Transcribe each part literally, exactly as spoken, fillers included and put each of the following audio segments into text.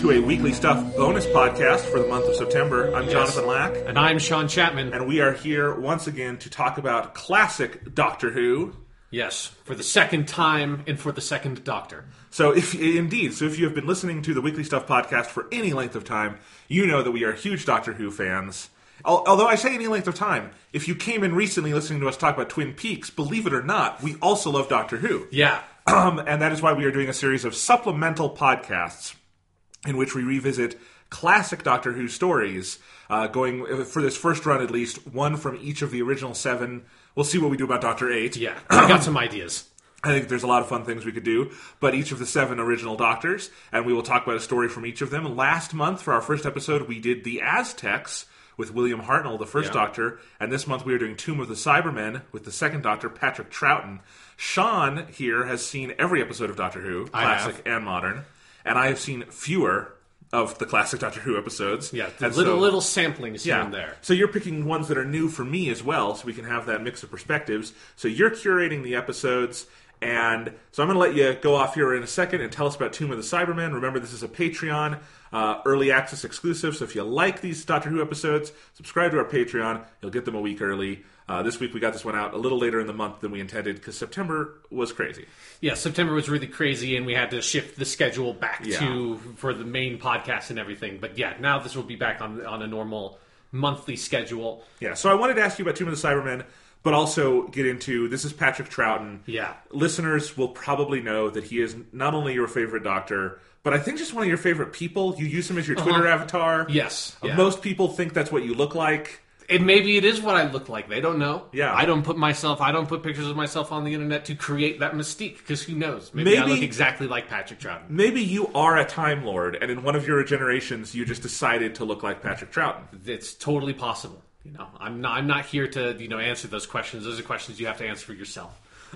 to a Weekly Stuff bonus podcast for the month of September. I'm Yes. Jonathan Lack. And I'm Sean Chapman. And we are here once again to talk about classic Doctor Who. Yes, for the second time and for the second Doctor. So if indeed, so if you have been listening to the Weekly Stuff podcast for any length of time, you know that we are huge Doctor Who fans. Al- Although I say any length of time, if you came in recently listening to us talk about Twin Peaks, believe it or not, we also love Doctor Who. Yeah. Um, and that is why we are doing a series of supplemental podcasts in which we revisit classic Doctor Who stories, uh, going, for this first run at least, one from each of the original seven. We'll see what we do about Doctor Eight. Yeah, I got some ideas. I think there's a lot of fun things we could do, but each of the seven original Doctors, and we will talk about a story from each of them. Last month, for our first episode, we did the Aztecs with William Hartnell, the first Yeah. Doctor, and this month we are doing Tomb of the Cybermen with the second Doctor, Patrick Troughton. Sean here has seen every episode of Doctor Who, I classic have. and modern, and I have seen fewer of the classic Doctor Who episodes. Yeah, the And little so- little samplings here yeah. and there. So you're picking ones that are new for me as well, so we can have that mix of perspectives. So you're curating the episodes, and so I'm going to let you go off here in a second and tell us about Tomb of the Cybermen. Remember, this is a Patreon uh, early access exclusive, so if you like these Doctor Who episodes, subscribe to our Patreon. You'll get them a week early. Uh, this week we got this one out a little later in the month than we intended because September was crazy. Yeah, September was really crazy, and we had to shift the schedule back Yeah. to for the main podcast and everything. But yeah, now this will be back on on a normal monthly schedule. Yeah, so I wanted to ask you about Tomb of the Cybermen, but also get into, this is Patrick Troughton. Yeah. Listeners will probably know that he is not only your favorite Doctor, but I think just one of your favorite people. You use him as your Twitter Uh-huh. avatar. Yes, Uh, yeah. Most people think that's what you look like. And maybe it is what I look like. They don't know. Yeah. I don't put myself. I don't put pictures of myself on the internet to create that mystique. Because who knows? Maybe, I Maybe- look exactly like Patrick Troughton. Maybe you are a Time Lord, and in one of your generations, you just decided to look like Patrick Troughton. It's totally possible. You know, I'm not. I'm not here to you know answer those questions. Those are questions you have to answer for yourself.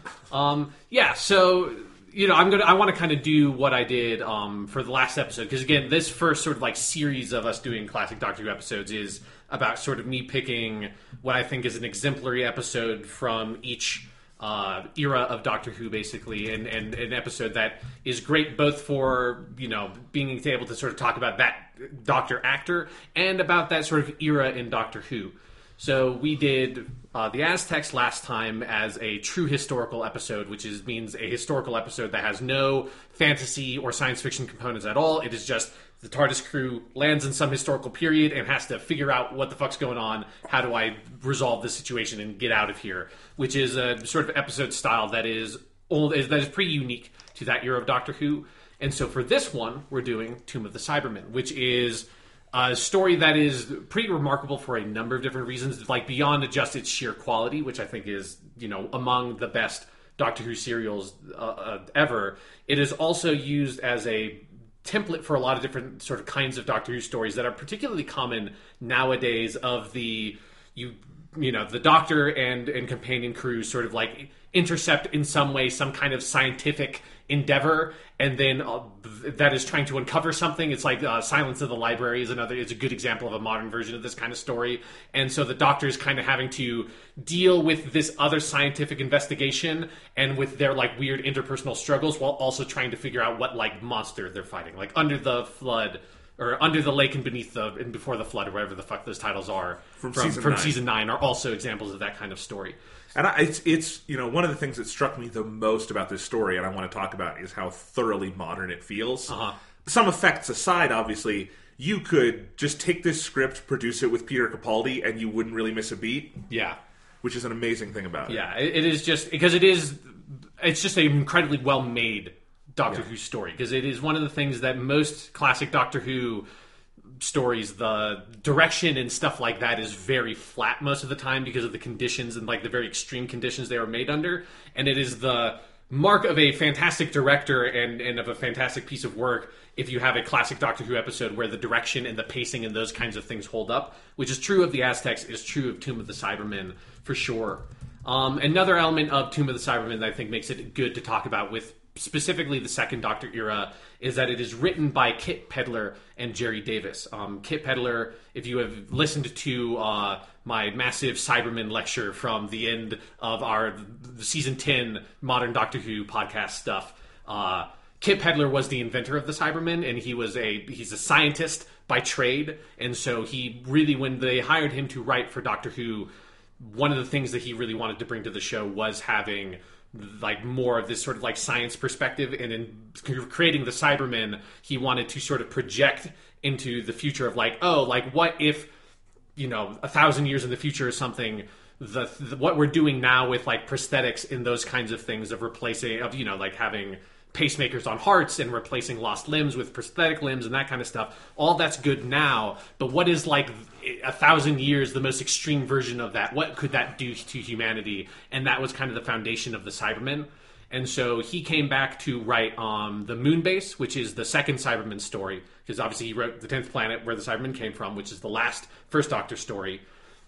Um, yeah. So you know, I'm gonna. I want to kind of do what I did um, for the last episode because again, this first sort of like series of us doing classic Doctor Who episodes is about sort of me picking what I think is an exemplary episode from each uh, era of Doctor Who, basically, and, and an episode that is great both for you know being able to sort of talk about that Doctor actor and about that sort of era in Doctor Who. So we did uh, the Aztecs last time as a true historical episode, which is means a historical episode that has no fantasy or science fiction components at all. It is just the TARDIS crew lands in some historical period and has to figure out what the fuck's going on. How do I resolve this situation and get out of here? Which is a sort of episode style that is old, is that is pretty unique to that era of Doctor Who. And so for this one, we're doing Tomb of the Cybermen, which is a story that is pretty remarkable for a number of different reasons, like beyond just its sheer quality, which I think is, you know, among the best Doctor Who serials uh, uh, ever. It is also used as a template for a lot of different sort of kinds of Doctor Who stories that are particularly common nowadays of the, you you know, the Doctor and, and companion crews sort of like intercept in some way some kind of scientific endeavor, and then uh, that is trying to uncover something. It's like uh, Silence of the Library is another. It's a good example of a modern version of this kind of story. And so the Doctor is kind of having to deal with this other scientific investigation and with their like weird interpersonal struggles, while also trying to figure out what like monster they're fighting, like Under the Flood. Or Under the Lake and Beneath the and Before the Flood, or whatever the fuck those titles are From from, season from nine. season nine, are also examples of that kind of story. And I, it's, it's, you know, one of the things that struck me the most about this story, and I want to talk about, is how thoroughly modern it feels. Uh-huh. Some effects aside, obviously, you could just take this script, produce it with Peter Capaldi, and you wouldn't really miss a beat, Yeah, which is an amazing thing about it. yeah, it, it is just because it is. It's just an incredibly well made Doctor Yeah. Who story, because it is one of the things that most classic Doctor Who stories, the direction and stuff like that is very flat most of the time because of the conditions and like the very extreme conditions they were made under, and it is the mark of a fantastic director and, and of a fantastic piece of work if you have a classic Doctor Who episode where the direction and the pacing and those kinds of things hold up, which is true of the Aztecs, is true of Tomb of the Cybermen for sure. Um, another element of Tomb of the Cybermen that I think makes it good to talk about with specifically the second Doctor era is that it is written by Kit Pedler and Jerry Davis. Um, Kit Pedler, if you have listened to uh, my massive Cybermen lecture from the end of our the season ten Modern Doctor Who podcast stuff, uh, Kit Pedler was the inventor of the Cybermen, and he was a he's a scientist by trade, and so he really, when they hired him to write for Doctor Who, one of the things that he really wanted to bring to the show was having like more of this sort of like science perspective, and in creating the Cybermen, he wanted to sort of project into the future of like, oh, like what if, you know, a thousand years in the future or something, the, the what we're doing now with like prosthetics and those kinds of things of replacing, of, you know, like having pacemakers on hearts and replacing lost limbs with prosthetic limbs and that kind of stuff. All that's good now, but what is like a thousand years, the most extreme version of that? What could that do to humanity? And that was kind of the foundation of the Cybermen. And so he came back to write um, the Moonbase, which is the second Cyberman story, because obviously he wrote The tenth Planet, where the Cybermen came from, which is the last First Doctor story.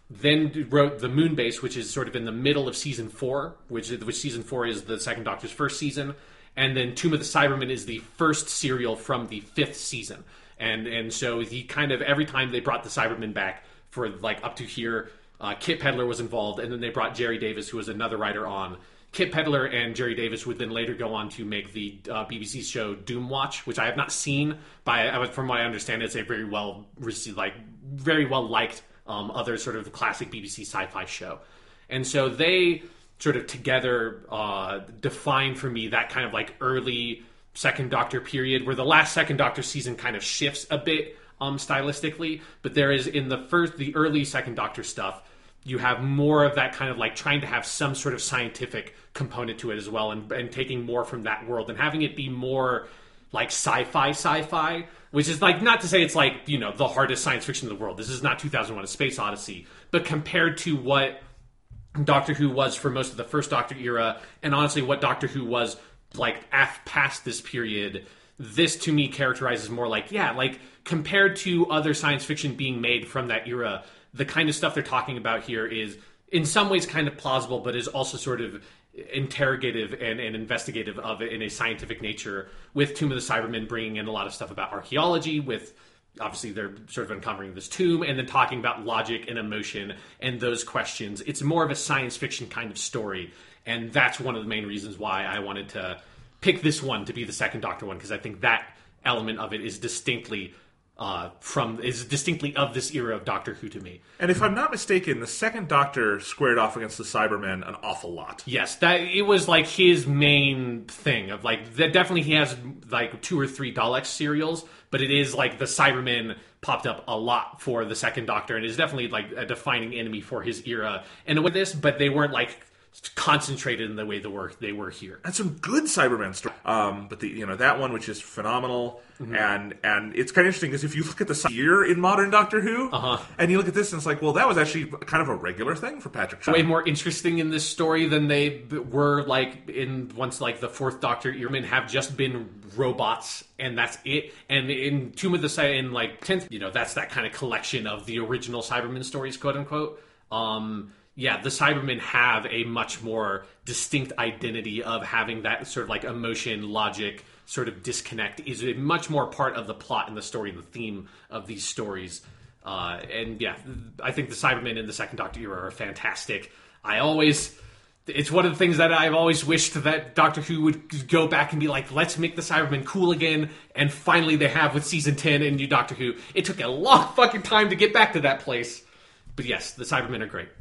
Then wrote the Moonbase, which is sort of in the middle of season four, which, which season four is the second Doctor's first season. And then Tomb of the Cybermen is the first serial from the fifth season. And and so he kind of, every time they brought the Cybermen back for like up to here, uh, Kit Pedler was involved, and then they brought Jerry Davis, who was another writer, on. Kit Pedler and Jerry Davis would then later go on to make the uh, B B C show Doom Watch, which I have not seen, but I, from what I understand, it's a very well received, like very well liked um, other sort of classic B B C sci-fi show. And so they sort of together uh, define for me that kind of like early Second Doctor period, where the last Second Doctor season kind of shifts a bit um, stylistically, but there is in the first, the early Second Doctor stuff, you have more of that kind of like trying to have some sort of scientific component to it as well, and, and taking more from that world and having it be more like sci-fi sci-fi, which is like, not to say it's like, you know, the hardest science fiction in the world. This is not two thousand one: A Space Odyssey, but compared to what Doctor Who was for most of the first Doctor era, and honestly what Doctor Who was like af- past this period, this to me characterizes more like, yeah, like compared to other science fiction being made from that era, the kind of stuff they're talking about here is in some ways kind of plausible, but is also sort of interrogative and, and investigative of it in a scientific nature, with Tomb of the Cybermen bringing in a lot of stuff about archaeology, with obviously they're sort of uncovering this tomb, and then talking about logic and emotion and those questions. It's more of a science fiction kind of story, and that's one of the main reasons why I wanted to pick this one to be the second Doctor one, because I think that element of it is distinctly uh, from is distinctly of this era of Doctor Who to me. And if I'm not mistaken, the second Doctor squared off against the Cybermen an awful lot. Yes, that it was like his main thing of like that. Definitely, he has like two or three Dalek serials, but it is like the Cybermen popped up a lot for the second Doctor, and is definitely like a defining enemy for his era. And with this, but they weren't like concentrated in the way they were they were here. And some good Cybermen stories. Um, but the you know that one, which is phenomenal, mm-hmm. and and it's kind of interesting because if you look at the year in modern Doctor Who, uh-huh. and you look at this, and it's like, well, that was actually kind of a regular thing for Patrick Troughton. Way more interesting in this story than they were like in once like the fourth Doctor. Earmen have just been robots, and that's it. And in Tomb of the Cybermen, in like tenth, you know, that's that kind of collection of the original Cybermen stories, quote unquote. Um, Yeah, the Cybermen have a much more distinct identity of having that sort of like emotion, logic, sort of disconnect is a much more part of the plot and the story and the theme of these stories. Uh, and yeah, I think the Cybermen in the second Doctor era are fantastic. I always... It's one of the things that I've always wished that Doctor Who would go back and be like, let's make the Cybermen cool again. And finally they have with season ten and new Doctor Who. It took a long fucking time to get back to that place. But yes, the Cybermen are great.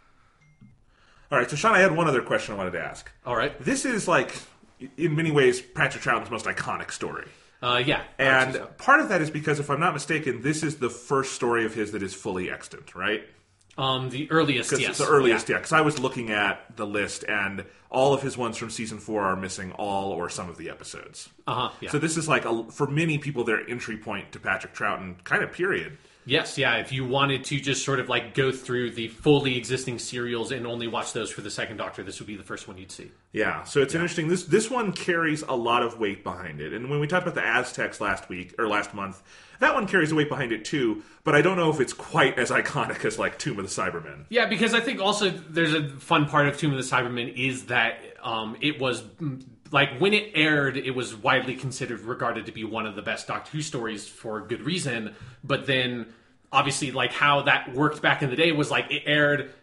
All right, so Sean, I had one other question I wanted to ask. All right. This is like, in many ways, Patrick Troughton's most iconic story. Uh, yeah. And so. part of that is because, if I'm not mistaken, this is the first story of his that is fully extant, right? Um, the earliest, yes. It's the earliest, yeah. Because yeah, I was looking at the list, and all of his ones from season four are missing all or some of the episodes. Uh-huh, yeah. So this is like, a, for many people, their entry point to Patrick Troughton, kind of period. Yes, yeah. If you wanted to just sort of like go through the fully existing serials and only watch those for the second Doctor, this would be the first one you'd see. Yeah, so it's yeah. interesting. This this one carries a lot of weight behind it. And when we talked about the Aztecs last week, or last month, that one carries a weight behind it too, but I don't know if it's quite as iconic as like Tomb of the Cybermen. Yeah, because I think also there's a fun part of Tomb of the Cybermen is that um, it was... Like, when it aired, it was widely considered, regarded to be one of the best Doctor Who stories for good reason. But then, obviously, like, how that worked back in the day was, like, it aired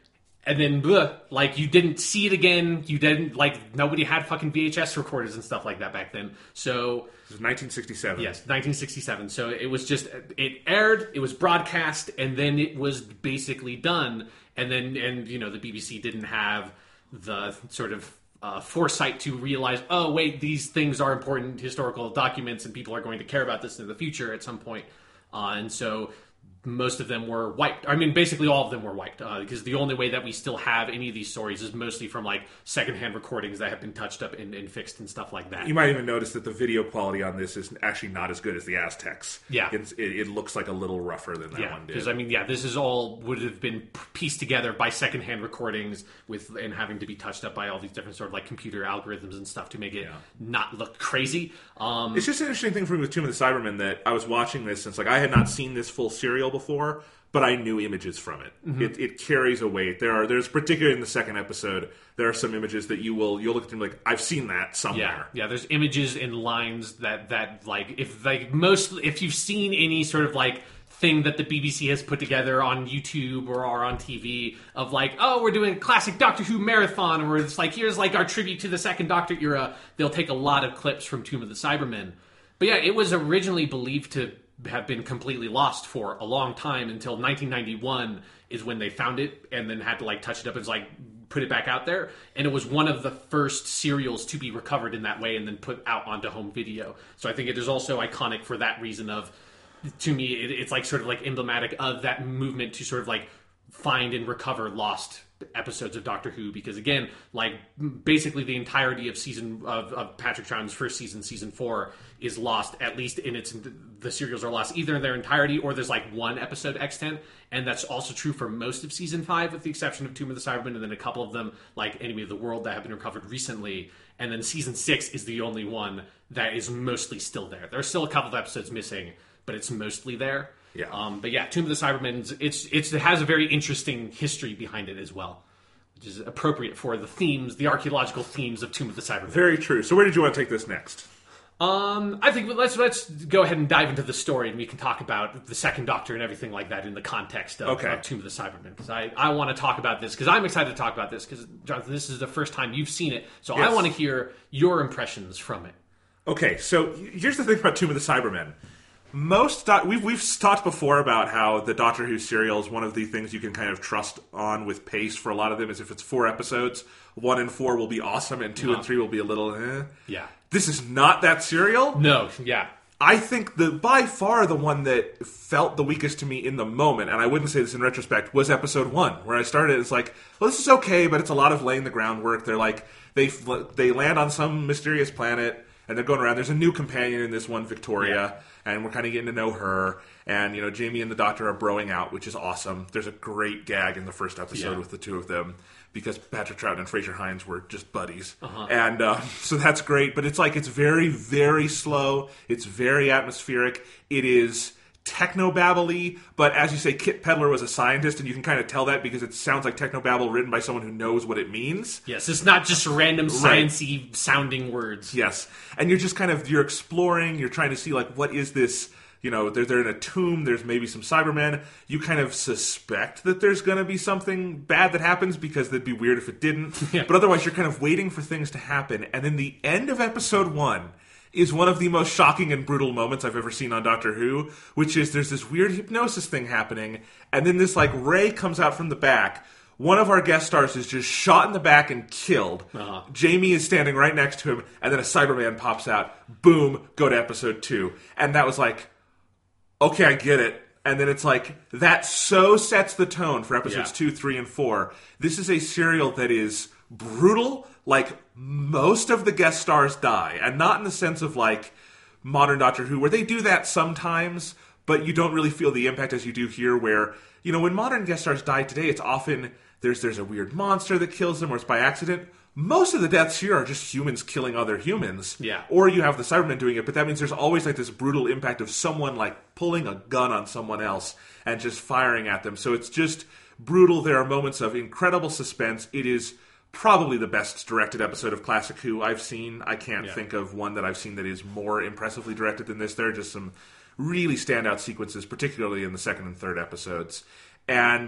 and then bleh, like you didn't see it again. You didn't like nobody had fucking V H S recorders and stuff like that back then. So This was nineteen sixty-seven. yes, nineteen sixty-seven. So it was just it aired, it was broadcast, and then it was basically done. And then and you know the B B C didn't have the sort of uh, foresight to realize, oh wait, these things are important historical documents, and people are going to care about this in the future at some point. Uh, and so most of them were wiped. I mean, basically all of them were wiped uh, because the only way that we still have any of these stories is mostly from like secondhand recordings that have been touched up and, and fixed and stuff like that. You might even notice that the video quality on this is actually not as good as the Aztecs. Yeah. It's, it, it looks like a little rougher than that Yeah, one did. because I mean, yeah, this is all would have been pieced together by secondhand recordings with and having to be touched up by all these different sort of like computer algorithms and stuff to make it Yeah. not look crazy. Um, It's just an interesting thing for me with Tomb of the Cybermen that I was watching this since like I had not seen this full serial before, but I knew images from it. Mm-hmm. It, it carries a weight. There are there's particularly in the second episode there are some images that you will you'll look at them like I've seen that yeah, somewhere. yeah. There's images and lines that that like if like most if you've seen any sort of like thing that the B B C has put together on YouTube or, or on T V of like, oh, we're doing a classic Doctor Who marathon, or it's like here's like our tribute to the second Doctor era. They'll take a lot of clips from Tomb of the Cybermen. But yeah, it was originally believed to have been completely lost for a long time until nineteen ninety-one is when they found it and then had to like touch it up and like put it back out there. And it was one of the first serials to be recovered in that way and then put out onto home video. So I think it is also iconic for that reason of, to me, it, it's like sort of like emblematic of that movement to sort of like find and recover lost episodes of Doctor Who, because again, like basically the entirety of season of, of Patrick Troughton's first season, season four, is lost, at least in its the serials are lost either in their entirety or there's like one episode extant, and that's also true for most of season five with the exception of Tomb of the Cybermen and then a couple of them like Enemy of the World that have been recovered recently, and then season six is the only one that is mostly still there. There are still a couple of episodes missing, but it's mostly there. Yeah. Um, but yeah, Tomb of the Cybermen, it's, it's, it has a very interesting history behind it as well, which is appropriate for the themes, the archaeological themes of Tomb of the Cybermen. Very true. So where did you want to take this next? Um, I think let's let's go ahead and dive into the story, and we can talk about the Second Doctor and everything like that in the context of, Okay. of Tomb of the Cybermen. Because I, I want to talk about this because I'm excited to talk about this because Jonathan, this is the first time you've seen it, so Yes. I want to hear your impressions from it. Okay, so here's the thing about Tomb of the Cybermen. Most doc- we've we've talked before about how the Doctor Who serial is one of the things you can kind of trust on with pace for a lot of them. Is if it's four episodes, one and four will be awesome, and two Uh-huh. and three will be a little. Eh. Yeah. This is not that serial. No. Yeah. I think the by far the one that felt the weakest to me in the moment, and I wouldn't say this in retrospect, was episode one, where I started. It's like, well, this is okay, but it's a lot of laying the groundwork. They're like they they land on some mysterious planet. And they're going around. There's a new companion in this one, Victoria, Yeah. and we're kind of getting to know her. And, you know, Jamie and the Doctor are broing out, which is awesome. There's a great gag in the first episode Yeah. with the two of them because Patrick Troughton and Fraser Hines were just buddies. Uh-huh. And uh, so that's great. But it's like it's very, very slow. It's very atmospheric. It is technobabble-y, but as you say, Kit Pedler was a scientist, and you can kind of tell that because it sounds like technobabble written by someone who knows what it means. Yes, it's not just random sciencey sounding words. Yes, and you're just kind of you're exploring. You're trying to see like what is this? You know, they're they're in a tomb. There's maybe some Cybermen. You kind of suspect that there's going to be something bad that happens because it'd be weird if it didn't. Yeah. But otherwise, you're kind of waiting for things to happen. And then the end of episode one is one of the most shocking and brutal moments I've ever seen on Doctor Who, which is there's this weird hypnosis thing happening, and then this like ray comes out from the back. One of our guest stars is just shot in the back and killed. Uh-huh. Jamie is standing right next to him, and then a Cyberman pops out. Boom, go to episode two. And that was like, okay, I get it. And then it's like, that so sets the tone for episodes Yeah. two, three, and four. This is a serial that is brutal. Like, most of the guest stars die. And not in the sense of, like, modern Doctor Who, where they do that sometimes, but you don't really feel the impact as you do here, where, you know, when modern guest stars die today, it's often, there's there's a weird monster that kills them, or it's by accident. Most of the deaths here are just humans killing other humans. Yeah. Or you have the Cybermen doing it, but that means there's always like this brutal impact of someone like pulling a gun on someone else and just firing at them. So it's just brutal. There are moments of incredible suspense. It is probably the best directed episode of Classic Who I've seen. I can't Yeah. think of one that I've seen that is more impressively directed than this. There are just some really standout sequences, particularly in the second and third episodes. And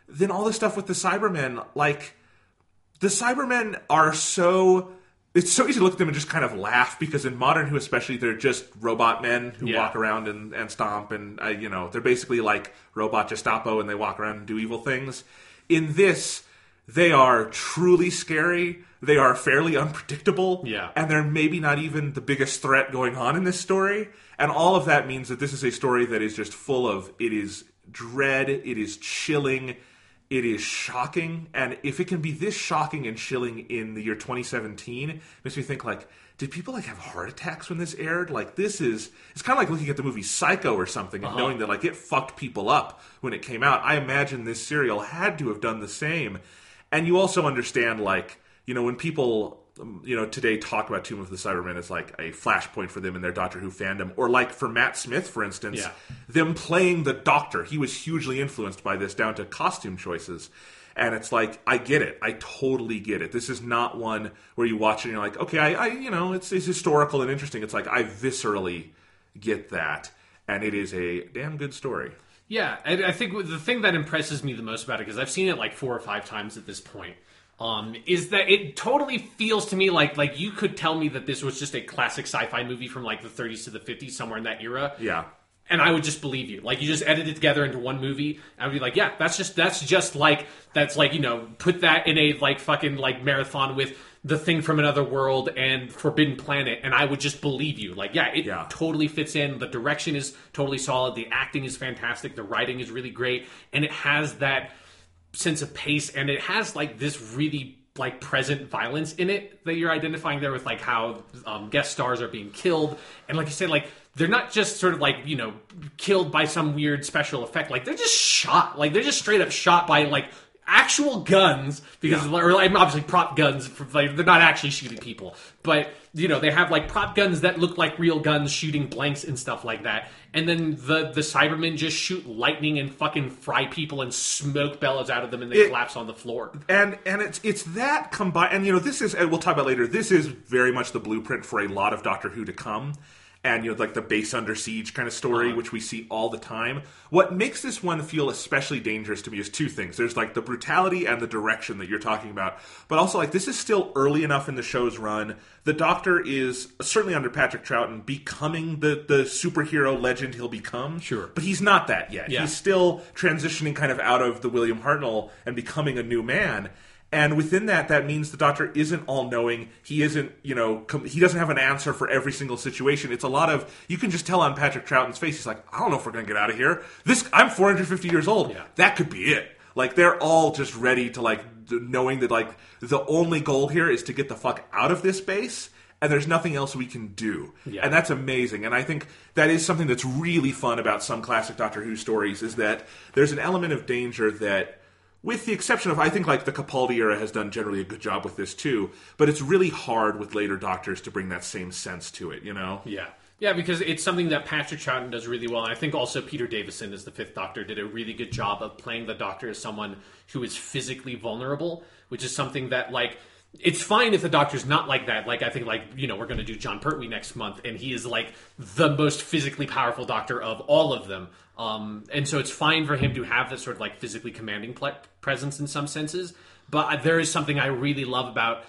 then all the stuff with the Cybermen, like, the Cybermen are so... It's so easy to look at them and just kind of laugh, because in Modern Who especially, they're just robot men who Yeah. walk around and, and stomp, and, uh, you know, they're basically like robot Gestapo, and they walk around and do evil things. In this, they are truly scary, they are fairly unpredictable, Yeah. and they're maybe not even the biggest threat going on in this story. And all of that means that this is a story that is just full of, it is dread, it is chilling, it is shocking, and if it can be this shocking and chilling in the year twenty seventeen, it makes me think, like, did people, like, have heart attacks when this aired? Like, this is... It's kind of like looking at the movie Psycho or something and Uh-huh. knowing that, like, it fucked people up when it came out. I imagine this serial had to have done the same. And you also understand, like, you know, when people... you know, today talk about Tomb of the Cybermen as like a flashpoint for them in their Doctor Who fandom, or like for Matt Smith, for instance, Yeah. them playing the Doctor. He was hugely influenced by this, down to costume choices. And it's like, I get it. I totally get it. This is not one where you watch it and you're like, okay, I, I you know, it's, it's historical and interesting. It's like, I viscerally get that. And it is a damn good story. Yeah, and I think the thing that impresses me the most about it, because I've seen it like four or five times at this point, um, is that it totally feels to me like like you could tell me that this was just a classic sci-fi movie from like the thirties to the fifties, somewhere in that era. Yeah. And I would just believe you. Like, you just edit it together into one movie. I would be like, yeah, that's just that's just like that's like, you know, put that in a like fucking like marathon with The Thing from Another World and Forbidden Planet, and I would just believe you. Like, yeah, it Yeah. totally fits in. The direction is totally solid. The acting is fantastic. The writing is really great, and it has that sense of pace, and it has like this really like present violence in it that you're identifying there with like how um, guest stars are being killed, and like you said, like they're not just sort of like, you know, killed by some weird special effect. Like, they're just shot. Like, they're just straight up shot by like actual guns, because Yeah. or like, obviously prop guns. For, like, they're not actually shooting people, but you know, they have like prop guns that look like real guns shooting blanks and stuff like that. And then the the Cybermen just shoot lightning and fucking fry people, and smoke bellows out of them, and they It- collapse on the floor. And and it's it's that combined, and you know, this is, and we'll talk about later, this is very much the blueprint for a lot of Doctor Who to come. And, you know, like the base under siege kind of story, Uh-huh. which we see all the time. What makes this one feel especially dangerous to me is two things. There's like the brutality and the direction that you're talking about. But also, like, this is still early enough in the show's run. The Doctor is, certainly under Patrick Troughton, becoming the, the superhero legend he'll become. Sure. But he's not that yet. Yeah. He's still transitioning kind of out of the William Hartnell and becoming a new man. And within that, that means the Doctor isn't all-knowing. He isn't, you know, com- he doesn't have an answer for every single situation. It's a lot of, you can just tell on Patrick Troughton's face, he's like, I don't know if we're going to get out of here. This, I'm four hundred fifty years old. Yeah. That could be it. Like, they're all just ready to, like, d- knowing that, like, the only goal here is to get the fuck out of this base, and there's nothing else we can do. Yeah. And that's amazing. And I think that is something that's really fun about some classic Doctor Who stories, is that there's an element of danger that, with the exception of, I think, like, the Capaldi era has done generally a good job with this, too. But it's really hard with later Doctors to bring that same sense to it, you know? Yeah. Yeah, because it's something that Patrick Troughton does really well. And I think also Peter Davison as the Fifth Doctor did a really good job of playing the Doctor as someone who is physically vulnerable, which is something that, like, it's fine if the Doctor's not like that. Like, I think, like, you know, we're going to do John Pertwee next month, and he is, like, the most physically powerful Doctor of all of them. Um, and so it's fine for him to have this sort of, like, physically commanding ple- presence in some senses. But there is something I really love about,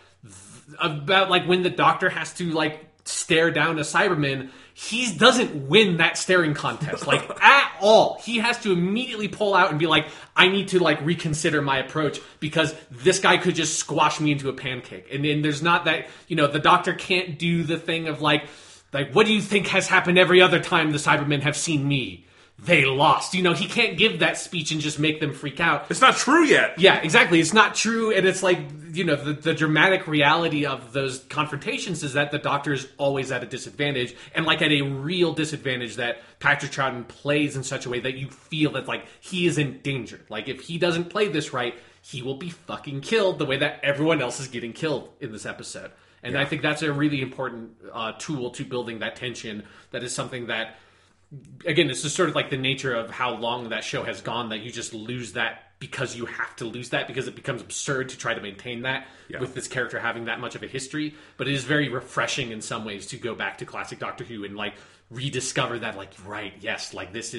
about, like, when the Doctor has to, like, stare down a Cyberman, he doesn't win that staring contest, like, at all. He has to immediately pull out and be like, I need to, like, reconsider my approach, because this guy could just squash me into a pancake. And then there's not that, you know, the Doctor can't do the thing of, like, like, what do you think has happened every other time the Cybermen have seen me? They lost. You know, he can't give that speech and just make them freak out. It's not true yet. Yeah, exactly. It's not true, and it's like, you know, the, the dramatic reality of those confrontations is that the Doctor is always at a disadvantage, and like at a real disadvantage that Patrick Troughton plays in such a way that you feel that, like, he is in danger. Like, if he doesn't play this right, he will be fucking killed the way that everyone else is getting killed in this episode. And Yeah. I think that's a really important uh, tool to building that tension. That is something that, again, it's just sort of like the nature of how long that show has gone, that you just lose that because you have to lose that, because it becomes absurd to try to maintain that Yeah. with this character having that much of a history. But it is very refreshing in some ways to go back to classic Doctor Who and, like, rediscover that, like, right, yes, like, this is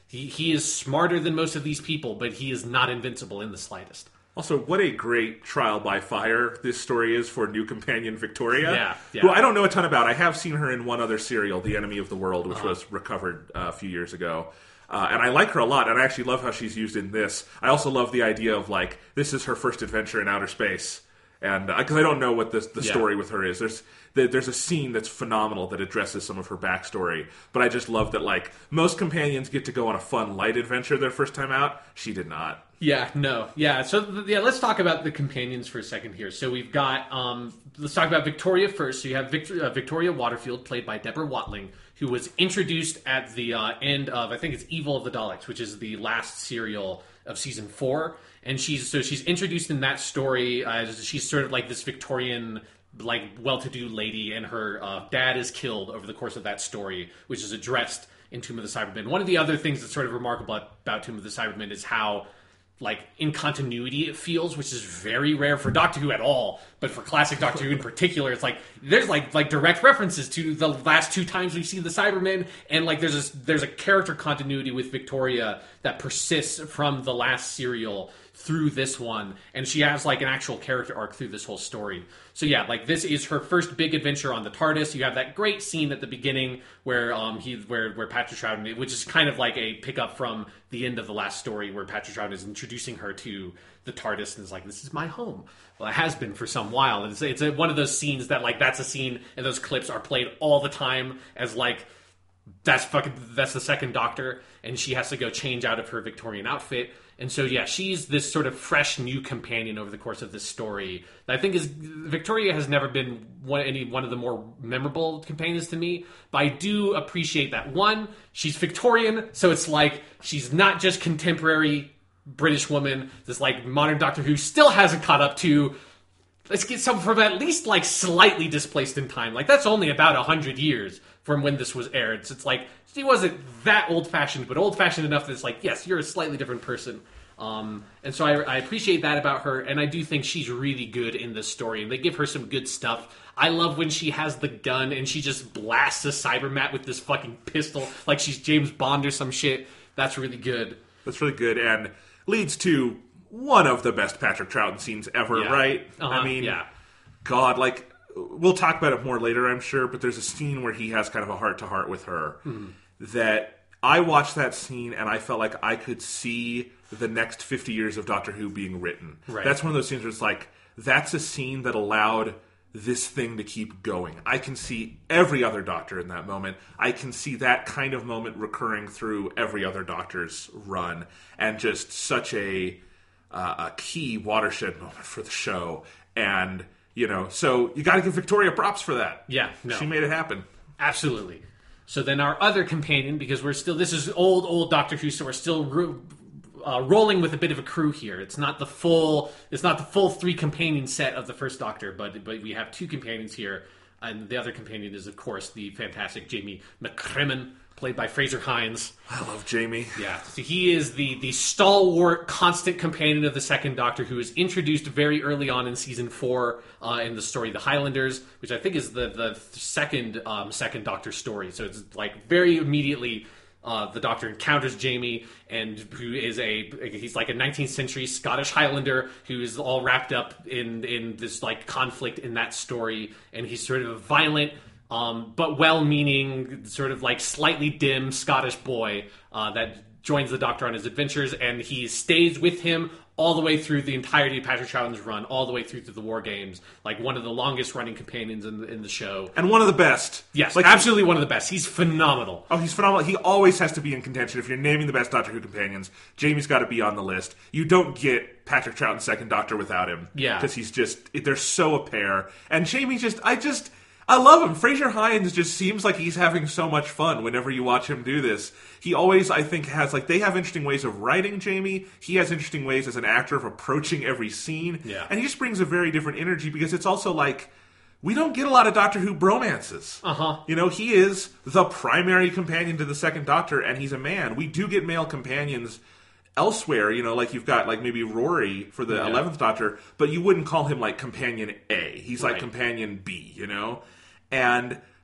He he is smarter than most of these people, but he is not invincible in the slightest. Also, what a great trial by fire this story is for new companion Victoria, Yeah, yeah. who I don't know a ton about. I have seen her in one other serial, The Enemy of the World, which Uh-huh. was recovered uh, a few years ago. Uh, and I like her a lot, and I actually love how she's used in this. I also love the idea of, like, this is her first adventure in outer space. And because I don't know what the, the Yeah. story with her is. There's there's a scene that's phenomenal that addresses some of her backstory. But I just love that, like, most companions get to go on a fun, light adventure their first time out. She did not. Yeah, no, yeah. So th- yeah, let's talk about the companions for a second here. So we've got um, let's talk about Victoria first. So you have Victor- uh, Victoria Waterfield, played by Deborah Watling, who was introduced at the uh, end of I think it's Evil of the Daleks, which is the last serial of season four. And she's so she's introduced in that story as she's sort of like this Victorian, like well-to-do lady, and her uh, dad is killed over the course of that story, which is addressed in Tomb of the Cybermen. One of the other things that's sort of remarkable about Tomb of the Cybermen is how, like, in continuity it feels, which is very rare for Doctor Who at all, but for classic Doctor Who in particular, it's like there's like like direct references to the last two times we've seen the Cybermen, and like there's a there's a character continuity with Victoria that persists from the last serial through this one, and she has like an actual character arc through this whole story. So yeah, like this is her first big adventure on the TARDIS. You have that great scene at the beginning where um he where where Patrick Troughton, which is kind of like a pickup from the end of the last story, where Patrick Troughton is introducing her to the TARDIS and is like, "This is my home." Well, it has been for some while, and it's it's a, one of those scenes that like that's a scene, and those clips are played all the time as like that's fucking that's the second Doctor, and she has to go change out of her Victorian outfit. And so, yeah, she's this sort of fresh new companion over the course of this story that I think is Victoria has never been one any one of the more memorable companions to me. But I do appreciate that one, she's Victorian, so it's like she's not just contemporary British woman. This like modern Doctor Who still hasn't caught up to. Let's get some from at least like slightly displaced in time. Like that's only about a hundred years from when this was aired. So it's like she wasn't that old fashioned, but old fashioned enough that it's like, yes, you're a slightly different person. Um, and so I, I appreciate that about her, and I do think she's really good in this story, and they give her some good stuff. I love when she has the gun and she just blasts a Cybermat with this fucking pistol like she's James Bond or some shit. That's really good. That's really good, and leads to one of the best Patrick Troughton scenes ever, Yeah. right? Uh-huh, I mean, yeah. God, like, we'll talk about it more later, I'm sure, but there's a scene where he has kind of a heart-to-heart with her Mm-hmm. that I watched that scene and I felt like I could see the next fifty years of Doctor Who being written. Right. That's one of those scenes where it's like, that's a scene that allowed this thing to keep going. I can see every other Doctor in that moment. I can see that kind of moment recurring through every other Doctor's run, and just such a uh, a key watershed moment for the show. And, you know, so you got to give Victoria props for that. Yeah, no. She made it happen. Absolutely. So then our other companion, because we're still, this is old, old Doctor Who, so we're still ro- uh, rolling with a bit of a crew here. It's not the full, it's not the full three companion set of the first Doctor, but but we have two companions here, and the other companion is, of course, the fantastic Jamie McCrimmon, played by Fraser Hines. I love Jamie. Yeah, so he is the the stalwart, constant companion of the second Doctor, who is introduced very early on in season four uh, in the story The Highlanders, which I think is the the second um, second Doctor story. So it's like very immediately uh, the Doctor encounters Jamie, and who is a he's like a nineteenth century Scottish Highlander who is all wrapped up in in this like conflict in that story, and he's sort of a violent. Um, but well-meaning, sort of like slightly dim Scottish boy uh, that joins the Doctor on his adventures, and he stays with him all the way through the entirety of Patrick Troughton's run, all the way through to the War Games, like one of the longest-running companions in the, in the show. And one of the best. Yes, like, absolutely one of the best. He's phenomenal. Oh, he's phenomenal. He always has to be in contention. If you're naming the best Doctor Who companions, Jamie's got to be on the list. You don't get Patrick Troughton's second Doctor without him. Yeah. Because he's just, they're so a pair. And Jamie just, I just... I love him. Fraser Hines just seems like he's having so much fun whenever you watch him do this. He always, I think, has, like, they have interesting ways of writing Jamie. He has interesting ways as an actor of approaching every scene. Yeah. And he just brings a very different energy because it's also like, we don't get a lot of Doctor Who bromances. Uh-huh. You know, he is the primary companion to the second Doctor, and he's a man. We do get male companions elsewhere, you know, like you've got like maybe Rory for the Yeah. eleventh Doctor, but you wouldn't call him like companion A. He's like Right. companion B, you know? And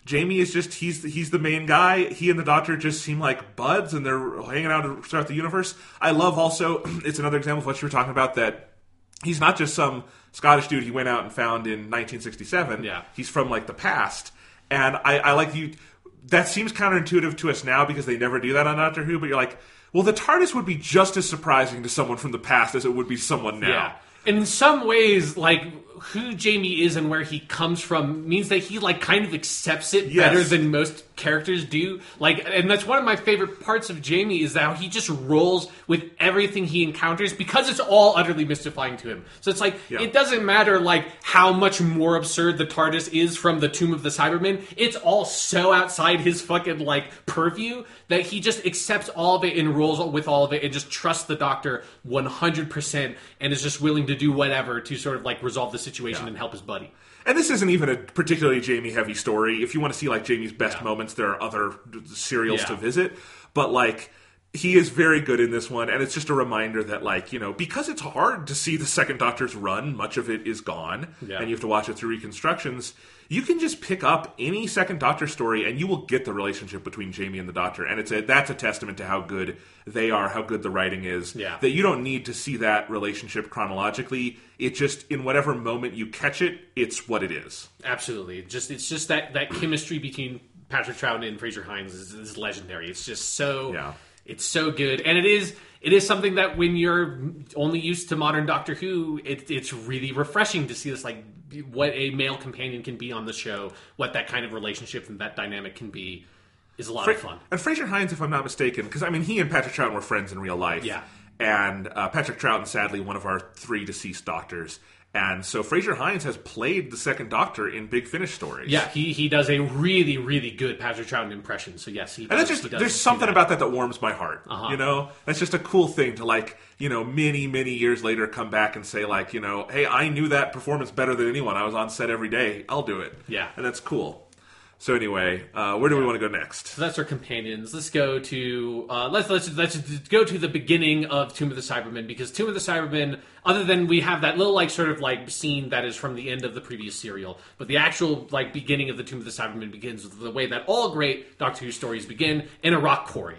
Jamie is just, he's he's the main guy. He and the Doctor just seem like buds, and they're hanging out throughout the universe. I love also, it's another example of what you were talking about, that he's not just some Scottish dude he went out and found in nineteen sixty-seven. Yeah. He's from, like, the past. And I, I like you, that seems counterintuitive to us now because they never do that on Doctor Who, but you're like, well, the TARDIS would be just as surprising to someone from the past as it would be someone now. Yeah. In some ways, like, who Jamie is and where he comes from means that he, like, kind of accepts it Yes. better than most characters do. Like, and that's one of my favorite parts of Jamie, is how he just rolls with everything he encounters because it's all utterly mystifying to him. So it's like, Yeah. it doesn't matter, like, how much more absurd the TARDIS is from the Tomb of the Cybermen. It's all so outside his fucking, like, purview that he just accepts all of it and rolls with all of it and just trusts the Doctor one hundred percent and is just willing to do whatever to sort of, like, resolve the situation Yeah. and help his buddy. And this isn't even a particularly Jamie-heavy story. If you want to see, like, Jamie's best Yeah. moments, there are other d- serials Yeah. to visit. But, like, he is very good in this one, and it's just a reminder that, like, you know, because it's hard to see the Second Doctor's run, much of it is gone, Yeah. and you have to watch it through reconstructions, you can just pick up any Second Doctor story, and you will get the relationship between Jamie and the Doctor. And it's a, that's a testament to how good they are, how good the writing is. Yeah. That you don't need to see that relationship chronologically. It just, in whatever moment you catch it, it's what it is. Absolutely. Just It's just that, that chemistry between Patrick Troughton and Fraser Hines is, is legendary. It's just so... Yeah. It's so good, and it is it is something that when you're only used to modern Doctor Who, it, it's really refreshing to see this, like, what a male companion can be on the show, what that kind of relationship and that dynamic can be, is a lot Fra- of fun. And Fraser Hines, if I'm not mistaken, because I mean, he and Patrick Troughton were friends in real life. Yeah. And uh, Patrick Troughton, sadly, one of our three deceased doctors. And so Fraser Hines has played the Second Doctor in Big Finish stories. Yeah, he he does a really, really good Patrick Troughton impression, so yes, he does. And that's just, he does there's do something that. about that that warms my heart. Uh-huh. You know? That's just a cool thing to, like, you know, many, many years later come back and say, like, you know, hey, I knew that performance better than anyone. I was on set every day. I'll do it. Yeah. And that's cool. So anyway, uh, where do we want to go next? So that's our companions. Let's go to uh, let's let's let's go to the beginning of Tomb of the Cybermen, because Tomb of the Cybermen, other than we have that little, like, sort of, like, scene that is from the end of the previous serial, but the actual, like, beginning of the Tomb of the Cybermen begins with the way that all great Doctor Who stories begin, in a rock quarry.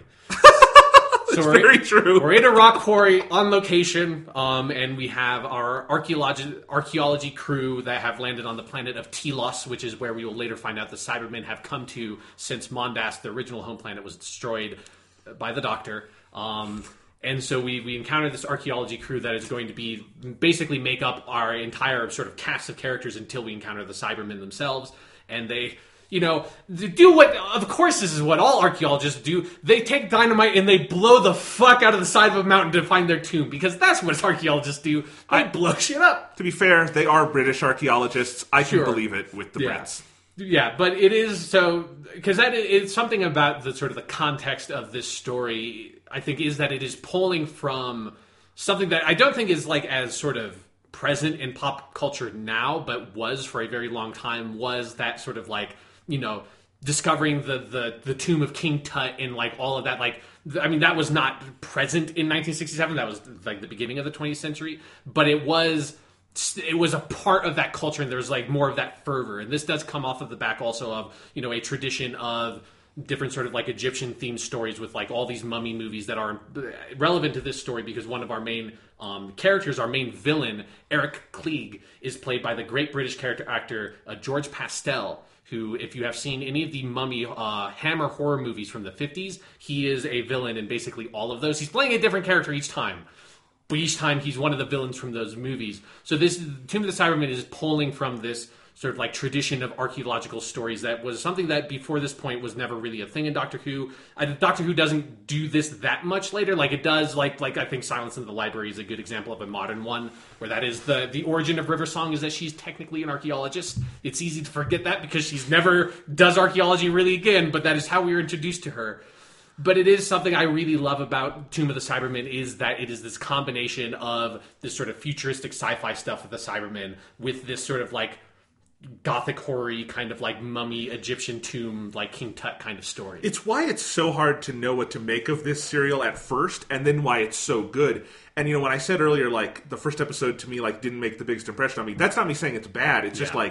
It's we're, very true. We're in a rock quarry on location, um, and we have our archaeology archaeology crew that have landed on the planet of Telos, which is where we will later find out the Cybermen have come to since Mondas, the original home planet, was destroyed by the Doctor. Um, and so we, we encounter this archaeology crew that is going to be basically make up our entire sort of cast of characters until we encounter the Cybermen themselves. And they... You know, do what, of course this is what all archaeologists do. They take dynamite and they blow the fuck out of the side of a mountain to find their tomb, because that's what archaeologists do. They I- blow shit up. To be fair, they are British archaeologists. I can Sure. believe it with the Yeah. Brits. Yeah, but it is so, because that it's something about the sort of the context of this story, I think, is that it is pulling from something that I don't think is, like, as sort of present in pop culture now, but was for a very long time, was that sort of, like, you know, discovering the, the, the tomb of King Tut and, like, all of that. Like, th- I mean, that was not present in nineteen sixty-seven. That was, like, the beginning of the twentieth century. But it was it was a part of that culture, and there was, like, more of that fervor. And this does come off of the back also of, you know, a tradition of different sort of, like, Egyptian-themed stories with, like, all these mummy movies that are relevant to this story, because one of our main um, characters, our main villain, Eric Klieg, is played by the great British character actor uh, George Pastel, who, if you have seen any of the Mummy uh, Hammer horror movies from the fifties, he is a villain in basically all of those. He's playing a different character each time, but each time he's one of the villains from those movies. So this Tomb of the Cybermen is pulling from this sort of, like, tradition of archaeological stories that was something that before this point was never really a thing in Doctor Who. I, Doctor Who doesn't do this that much later. Like, it does, like, like I think Silence in the Library is a good example of a modern one, where that is the, the origin of River Song, is that she's technically an archaeologist. It's easy to forget that because she's never does archaeology really again, but that is how we were introduced to her. But it is something I really love about Tomb of the Cybermen, is that it is this combination of this sort of futuristic sci-fi stuff with the Cybermen with this sort of, like, gothic horror-y kind of, like, mummy Egyptian tomb, like King Tut kind of story. It's why it's so hard to know what to make of this serial at first, and then why it's so good. And, you know, when I said earlier, like, the first episode to me, like, didn't make the biggest impression on me, that's not me saying it's bad. It's just Yeah. like,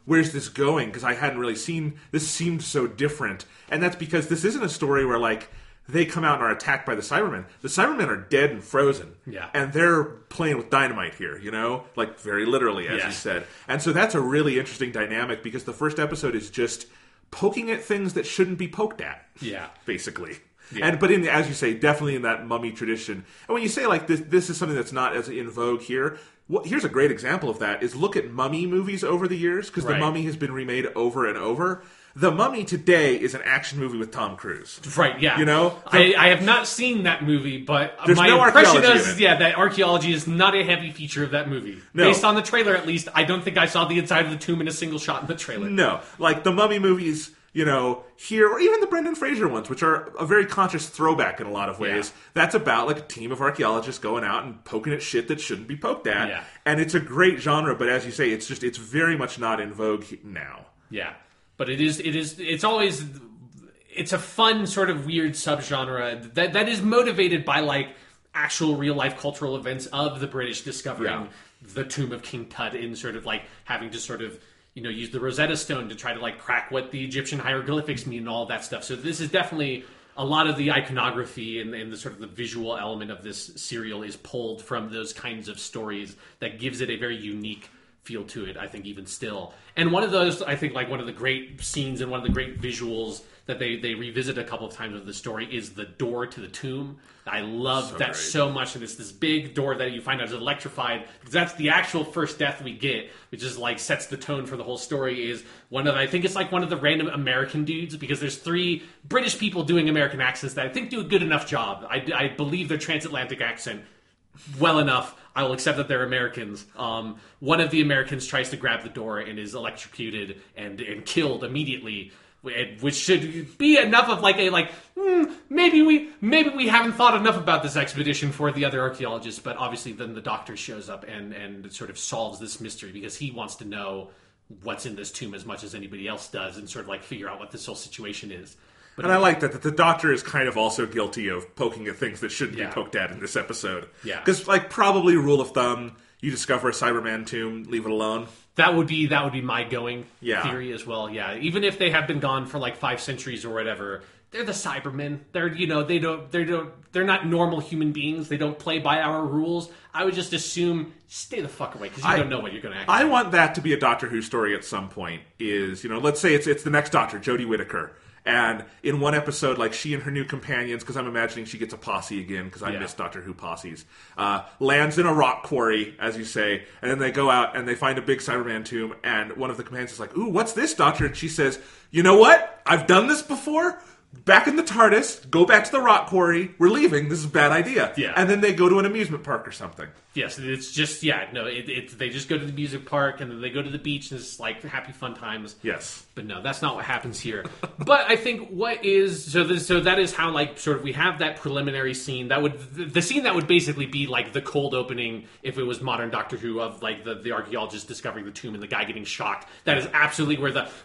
where's this going? Because I hadn't really seen, this seemed so different. And that's because this isn't a story where, like, they come out and are attacked by the Cybermen. The Cybermen are dead and frozen. Yeah. And they're playing with dynamite here, you know? Like, very literally, as yeah. you said. And so that's a really interesting dynamic, because the first episode is just poking at things that shouldn't be poked at. Yeah. Basically. Yeah. And but in as you say, definitely in that mummy tradition. And when you say like this, this is something that's not as in vogue here. Well, here's a great example of that: is look at mummy movies over the years, because right. the Mummy has been remade over and over. The Mummy today is an action movie with Tom Cruise. Right, yeah. You know? The, I, I have not seen that movie, but There's my no impression archaeology is, in it. yeah, that archaeology is not a heavy feature of that movie. No. Based on the trailer, at least, I don't think I saw the inside of the tomb in a single shot in the trailer. No. Like, the Mummy movies, you know, here, or even the Brendan Fraser ones, which are a very conscious throwback in a lot of ways, Yeah. that's about, like, a team of archaeologists going out and poking at shit that shouldn't be poked at. Yeah. And it's a great genre, but as you say, it's just, it's very much not in vogue now. Yeah. But it is, it is, it's always, it's a fun sort of weird subgenre that, that is motivated by, like, actual real life cultural events of the British discovering Yeah. the tomb of King Tut and sort of, like, having to sort of, you know, use the Rosetta Stone to try to, like, crack what the Egyptian hieroglyphics mean and all that stuff. So this is definitely a lot of the iconography and, and the sort of the visual element of this serial is pulled from those kinds of stories that gives it a very unique feel to it, I think, even still. And one of those, I think, like, one of the great scenes and one of the great visuals that they, they revisit a couple of times of the story is the door to the tomb. I love So that great. so much, and it's this big door that you find out is electrified, because that's the actual first death we get, which is, like, sets the tone for the whole story, is one of, I think it's, like, one of the random American dudes, because there's three British people doing American accents that I think do a good enough job. I, I believe their transatlantic accent well enough. I will accept that they're Americans. Um, one of the Americans tries to grab the door and is electrocuted and, and killed immediately, which should be enough of like a like hmm, maybe we maybe we haven't thought enough about this expedition for the other archaeologists. But obviously, then the doctor shows up and and sort of solves this mystery, because he wants to know what's in this tomb as much as anybody else does, and sort of like figure out what this whole situation is. But And I like that, that the Doctor is kind of also guilty of poking at things that shouldn't Yeah. be poked at in this episode. Yeah. Because, like, probably rule of thumb, you discover a Cyberman tomb, leave it alone. That would be that would be my going Yeah. theory as well. Yeah, even if they have been gone for like five centuries or whatever, they're the Cybermen. They're you know they don't they don't they're not normal human beings. They don't play by our rules. I would just assume stay the fuck away, because you I- don't know what you're going to act. I want that to be a Doctor Who story at some point. Is, you know, let's say it's it's the next Doctor, Jodie Whittaker. And in one episode, like, she and her new companions, because I'm imagining she gets a posse again, because I Yeah. miss Doctor Who posses, uh, lands in a rock quarry, as you say, and then they go out and they find a big Cyberman tomb, and one of the companions is like, ooh, what's this, Doctor? And she says, you know what? I've done this before. Back in the TARDIS, go back to the rock quarry. We're leaving. This is a bad idea. Yeah. And then they go to an amusement park or something. Yes, it's just yeah no it, it they just go to the music park and then they go to the beach and it's like happy fun times. Yes. But no, that's not what happens here. But I think what is so this, so that is how, like, sort of we have that preliminary scene that would the, the scene that would basically be like the cold opening if it was modern Doctor Who, of like the, the archaeologist discovering the tomb and the guy getting shocked. That is absolutely where the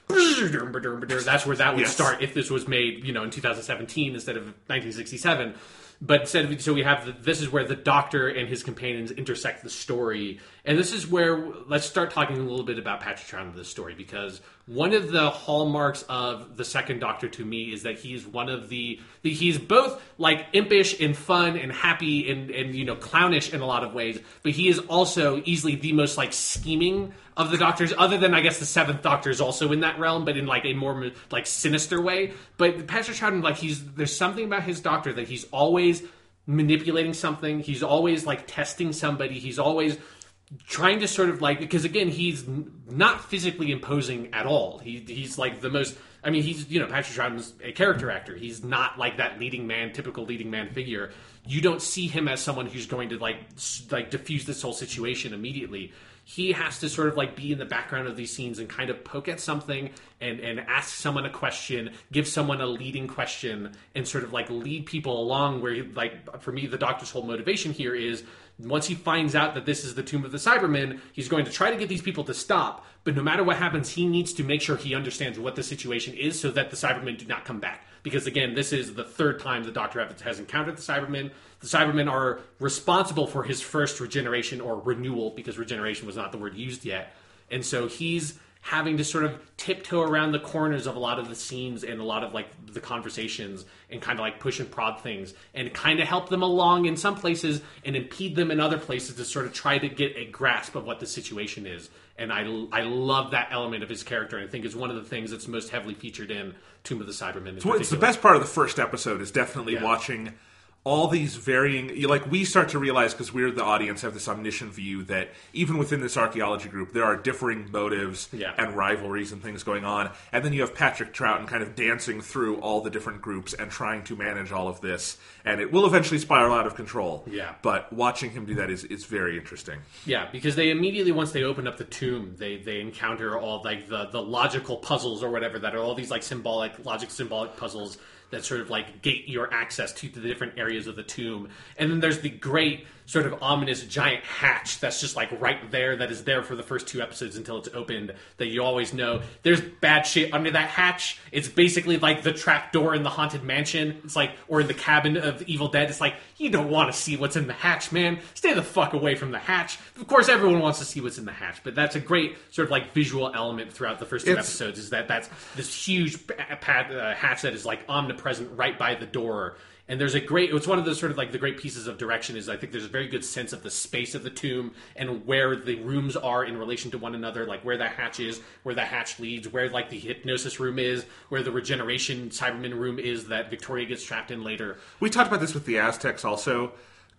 that's where that would Yes. start if this was made, you know, in two thousand seventeen instead of nineteen sixty-seven. But instead of, so we have the, this is where the Doctor and his companions intersect the story, and this is where let's start talking a little bit about Patrick Troughton of this story, because one of the hallmarks of the second Doctor to me is that he's one of the, the he's both like impish and fun and happy and and you know clownish in a lot of ways, but he is also easily the most like scheming of the Doctors, other than I guess the seventh Doctor is also in that realm, but in like a more like sinister way. But Patrick Troughton, like he's there's something about his Doctor that he's always manipulating something. He's always like testing somebody. He's always trying to sort of like, because again, he's not physically imposing at all. He he's like the most. I mean, he's you know Patrick Troughton's a character actor. He's not like that leading man, typical leading man figure. You don't see him as someone who's going to like s- like diffuse this whole situation immediately. He has to sort of like be in the background of these scenes and kind of poke at something and, and ask someone a question, give someone a leading question, and sort of like lead people along where, he, like, for me, the Doctor's whole motivation here is once he finds out that this is the tomb of the Cybermen, he's going to try to get these people to stop. But no matter what happens, he needs to make sure he understands what the situation is so that the Cybermen do not come back. Because again, this is the third time the Doctor has encountered the Cybermen. The Cybermen are responsible for his first regeneration or renewal, because regeneration was not the word used yet. And so he's having to sort of tiptoe around the corners of a lot of the scenes and a lot of like the conversations and kind of like push and prod things and kind of help them along in some places and impede them in other places to sort of try to get a grasp of what the situation is. And I, I love that element of his character. And I think it's one of the things that's most heavily featured in Tomb of the Cybermen. So it's the best part of the first episode is definitely Yeah. watching all these varying, you- like we start to realize, because we're the audience, have this omniscient view that even within this archaeology group, there are differing motives Yeah. and rivalries and things going on. And then you have Patrick Troughton kind of dancing through all the different groups and trying to manage all of this. And it will eventually spiral out of control. Yeah. But watching him do that is, is very interesting. Yeah, because they immediately, once they open up the tomb, they, they encounter all like the, the logical puzzles or whatever that are all these like symbolic, logic symbolic puzzles that sort of like gate your access to the different areas of the tomb. And then there's the great sort of ominous giant hatch that's just like right there, that is there for the first two episodes until it's opened, that you always know there's bad shit under that hatch. It's basically like the trap door in the Haunted Mansion. It's like, or in the cabin of the Evil Dead. It's like, you don't want to see what's in the hatch, man. Stay the fuck away from the hatch. Of course, everyone wants to see what's in the hatch, but that's a great sort of like visual element throughout the first two It's- episodes, is that that's this huge pa- pa- uh, hatch that is like omnipresent right by the door. And there's a great, it's one of those sort of like the great pieces of direction is I think there's a very good sense of the space of the tomb and where the rooms are in relation to one another, like where that hatch is, where that hatch leads, where like the hypnosis room is, where the regeneration Cyberman room is that Victoria gets trapped in later. We talked about this with the Aztecs also.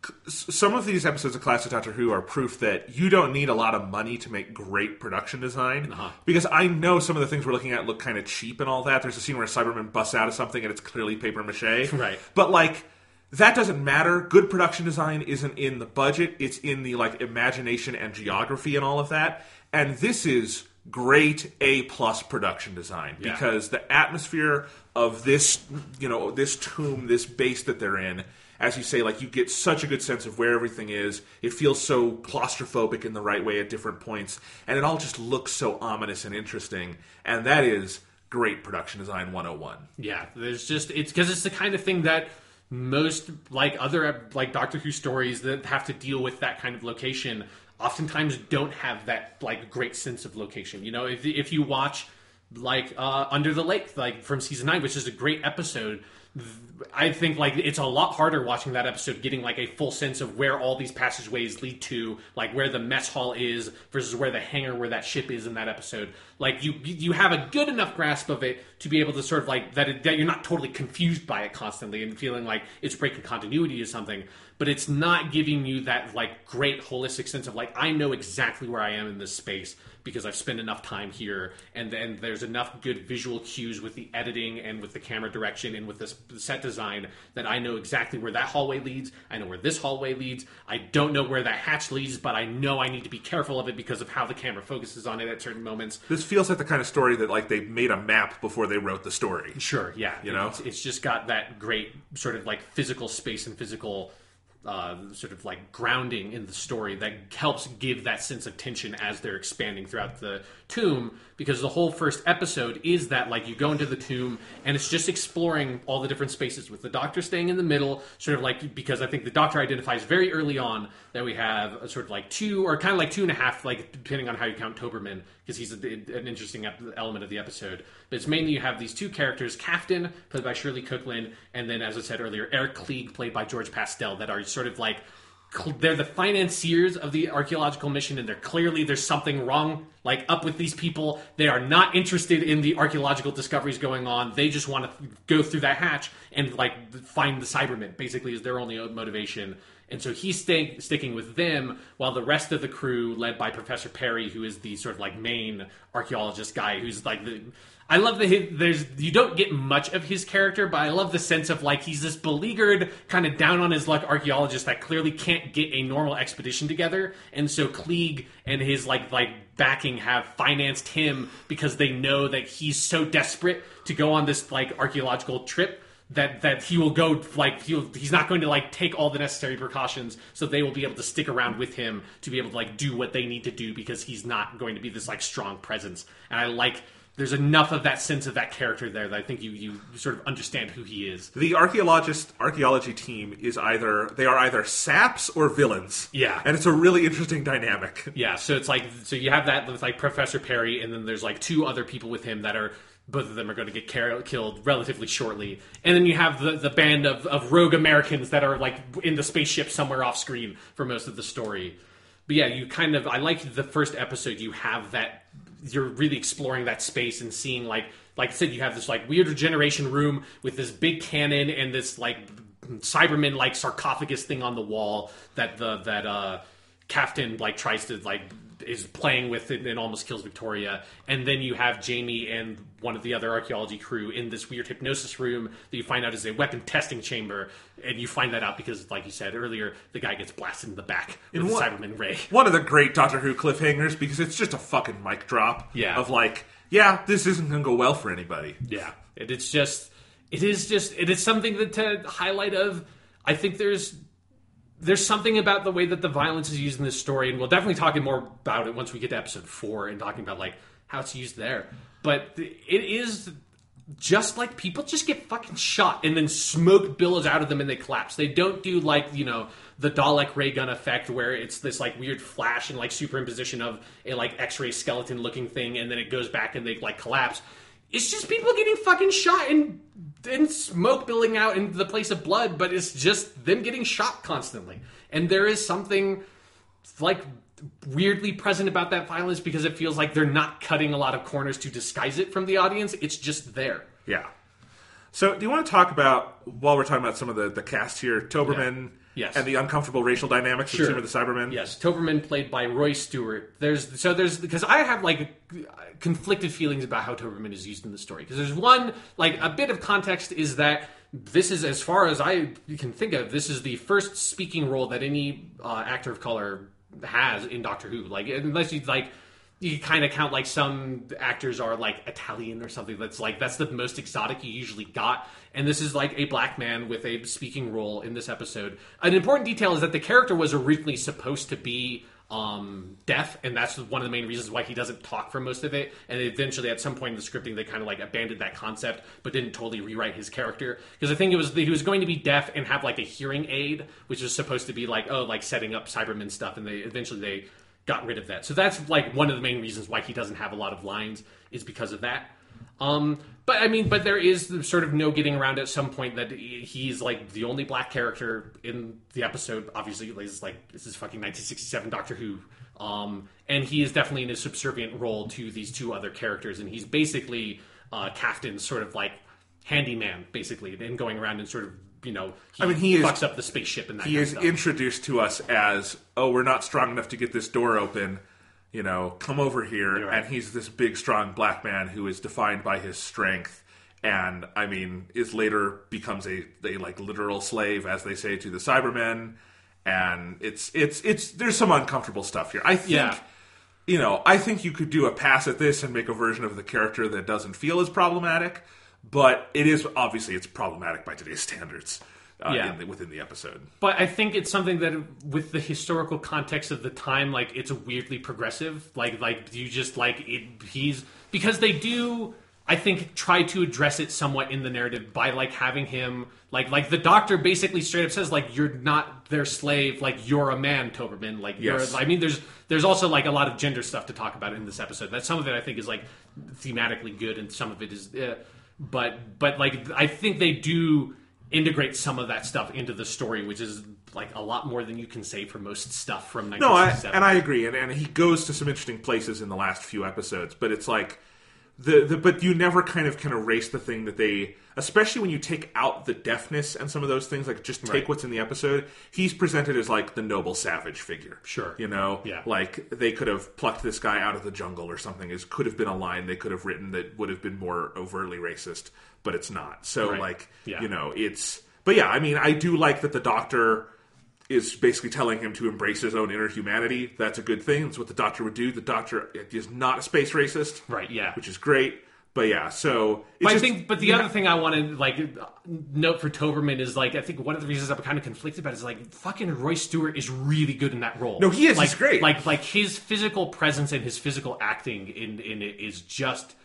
C- Some of these episodes of Classic Doctor Who are proof that you don't need a lot of money to make great production design. Uh-huh. Because I know some of the things we're looking at look kind of cheap and all that. There's a scene where a Cyberman busts out of something and it's clearly paper mache. Right. But like, that doesn't matter. Good production design isn't in the budget. It's in the like imagination and geography and all of that. And this is great A plus production design Yeah. because the atmosphere of this, you know, this tomb, this base that they're in, as you say, like you get such a good sense of where everything is. It feels so claustrophobic in the right way at different points, and it all just looks so ominous and interesting. And that is great production design one oh one. Yeah, there's just, it's because it's the kind of thing that most like other like Doctor Who stories that have to deal with that kind of location oftentimes don't have that like great sense of location. You know, if if you watch like uh, Under the Lake, like from season nine, which is a great episode, I think like it's a lot harder watching that episode, getting like a full sense of where all these passageways lead to, like where the mess hall is versus where the hangar where that ship is in that episode. Like you you have a good enough grasp of it to be able to sort of like that, it, that you're not totally confused by it constantly and feeling like it's breaking continuity or something, but it's not giving you that like great holistic sense of like, I know exactly where I am in this space because I've spent enough time here, and then there's enough good visual cues with the editing and with the camera direction and with this set design that I know exactly where that hallway leads. I know where this hallway leads. I don't know where that hatch leads, but I know I need to be careful of it because of how the camera focuses on it at certain moments. This feels like the kind of story that like they made a map before they wrote the story. Sure, yeah. You know? It's, it's just got that great sort of like physical space and physical uh, sort of like grounding in the story that helps give that sense of tension as they're expanding throughout the tomb, because the whole first episode is that like you go into the tomb and it's just exploring all the different spaces with the Doctor staying in the middle, sort of like, because I think the Doctor identifies very early on that we have a sort of like two or kind of like two and a half, like depending on how you count Toberman, because he's a, an interesting ep- element of the episode. But it's mainly you have these two characters, Kaftan, played by Shirley Cookland, and then, as I said earlier, Eric Klieg, played by George Pastel, that are sort of like, they're the financiers of the archaeological mission, and they're clearly, there's something wrong, like, up with these people. They are not interested in the archaeological discoveries going on. They just want to go through that hatch and, like, find the Cybermen, basically, is their only motivation. And so he's staying, sticking with them, while the rest of the crew, led by Professor Perry, who is the sort of, like, main archaeologist guy, who's, like, the... I love that there's you don't get much of his character, but I love the sense of like he's this beleaguered, kind of down on his luck archaeologist that clearly can't get a normal expedition together, and so Klieg and his like like backing have financed him because they know that he's so desperate to go on this like archaeological trip that that he will go like he'll he's not going to like take all the necessary precautions, so they will be able to stick around with him to be able to like do what they need to do because he's not going to be this like strong presence. And I like there's enough of that sense of that character there that I think you, you sort of understand who he is. The archaeologist archaeology team is either they are either saps or villains. Yeah. And it's a really interesting dynamic. Yeah, so it's like so you have that with like Professor Perry, and then there's like two other people with him that are both of them are going to get car- killed relatively shortly, and then you have the, the band of, of rogue Americans that are like in the spaceship somewhere off screen for most of the story. But yeah, you kind of I like the first episode. You have that you're really exploring that space and seeing like like I said, you have this like weird regeneration room with this big cannon and this like Cyberman like sarcophagus thing on the wall that the that uh Captain like tries to like is playing with it and almost kills Victoria, and then you have Jamie and one of the other archaeology crew in this weird hypnosis room that you find out is a weapon testing chamber, and you find that out because, like you said earlier, the guy gets blasted in the back with the Cyberman ray. One of the great Doctor Who cliffhangers, because it's just a fucking mic drop. Yeah. Of like, yeah, this isn't going to go well for anybody. Yeah, and it's just, it is just, it is something that to highlight of. I think there's. There's something about the way that the violence is used in this story, and we'll definitely talk more about it once we get to episode four and talking about like how it's used there. But it is just like people just get fucking shot and then smoke billows out of them and they collapse. They don't do like, you know, the Dalek ray gun effect where it's this like weird flash and like superimposition of a like X-ray skeleton looking thing and then it goes back and they like collapse. It's just people getting fucking shot and and smoke billowing out into the place of blood, but it's just them getting shot constantly. And there is something like weirdly present about that violence because it feels like they're not cutting a lot of corners to disguise it from the audience. It's just there. Yeah. So do you want to talk about, while we're talking about some of the, the cast here, Toberman... Yeah. Yes. And the uncomfortable racial dynamics Sure. of some of the Cybermen. Yes, Toberman played by Roy Stewart. There's so there's because I have like conflicted feelings about how Toberman is used in the story. Because there's one like a bit of context is that this is, as far as I can think of, this is the first speaking role that any uh, actor of color has in Doctor Who. Like unless you like. You kind of count like some actors are like Italian or something. That's like that's the most exotic you usually got. And this is like a black man with a speaking role in this episode. An important detail is that the character was originally supposed to be um, deaf, and that's one of the main reasons why he doesn't talk for most of it. And eventually, at some point in the scripting, they kind of like abandoned that concept, but didn't totally rewrite his character because I think it was he was going to be deaf and have like a hearing aid, which was supposed to be like oh like setting up Cyberman stuff, and they eventually they. got rid of that. So that's like one of the main reasons why he doesn't have a lot of lines is because of that. Um, but I mean, but there is sort of no getting around at some point that he's like the only black character in the episode. Obviously, this is like this is fucking nineteen sixty-seven Doctor Who. Um, and he is definitely in a subservient role to these two other characters. And he's basically uh, Captain's sort of like handyman, basically, and going around and sort of you know, he, I mean, he fucks is, up the spaceship and that he kind is of stuff. introduced to us as, oh, we're not strong enough to get this door open. You know, come over here. Right. And he's this big, strong black man who is defined by his strength. And, I mean, is later becomes a, a like, literal slave, as they say, to the Cybermen. And it's, it's, it's, there's some uncomfortable stuff here. I think, Yeah. you know, I think you could do a pass at this and make a version of the character that doesn't feel as problematic. But it is, obviously, it's problematic by today's standards uh, Yeah. in the, within the episode. But I think it's something that, with the historical context of the time, like it's weirdly progressive. Like, like you just like it. He's because they do. I think try to address it somewhat in the narrative by like having him like like the Doctor basically straight up says like you're not their slave, like you're a man, Toberman. Like you're. Yes. I mean, there's there's also like a lot of gender stuff to talk about in this episode. That some of it I think is like thematically good, and some of it is. Uh, But but like I think they do integrate some of that stuff into the story, which is like a lot more than you can say for most stuff from nineteen No, I, sixty-seven. and I agree, and, and he goes to some interesting places in the last few episodes. But it's like the, the but you never kind of can erase the thing that they, especially when you take out the deafness and some of those things, like just take Right. what's in the episode. He's presented as like the noble savage figure. Sure. You know, Yeah. like they could have plucked this guy out of the jungle or something. Is could have been a line they could have written that would have been more overtly racist, but it's not. So Right. like Yeah. you know, it's. But yeah, I mean, I do like that the Doctor is basically telling him to embrace his own inner humanity. That's a good thing. That's what the Doctor would do. The Doctor is not a space racist, Right, yeah. which is great. But yeah, so it's But I just- think, but the yeah. other thing I want to like note for Toberman is like I think one of the reasons I'm kind of conflicted about it is like fucking Roy Stewart is really good in that role. No, he is. Like, He's great. Like like his physical presence and his physical acting in in it is just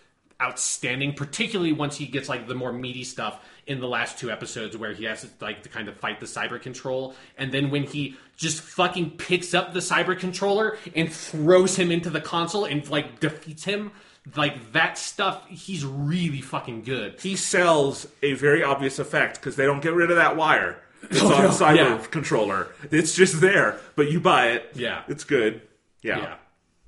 outstanding, particularly once he gets like the more meaty stuff in the last two episodes where he has to like to kind of fight the cyber control, and then when he just fucking picks up the cyber controller and throws him into the console and like defeats him. Like, that stuff, he's really fucking good. He sells a very obvious effect, because they don't get rid of that wire. It's Oh, on no. the cyber Yeah. controller. It's just there, but you buy it. Yeah. It's good. Yeah. Yeah.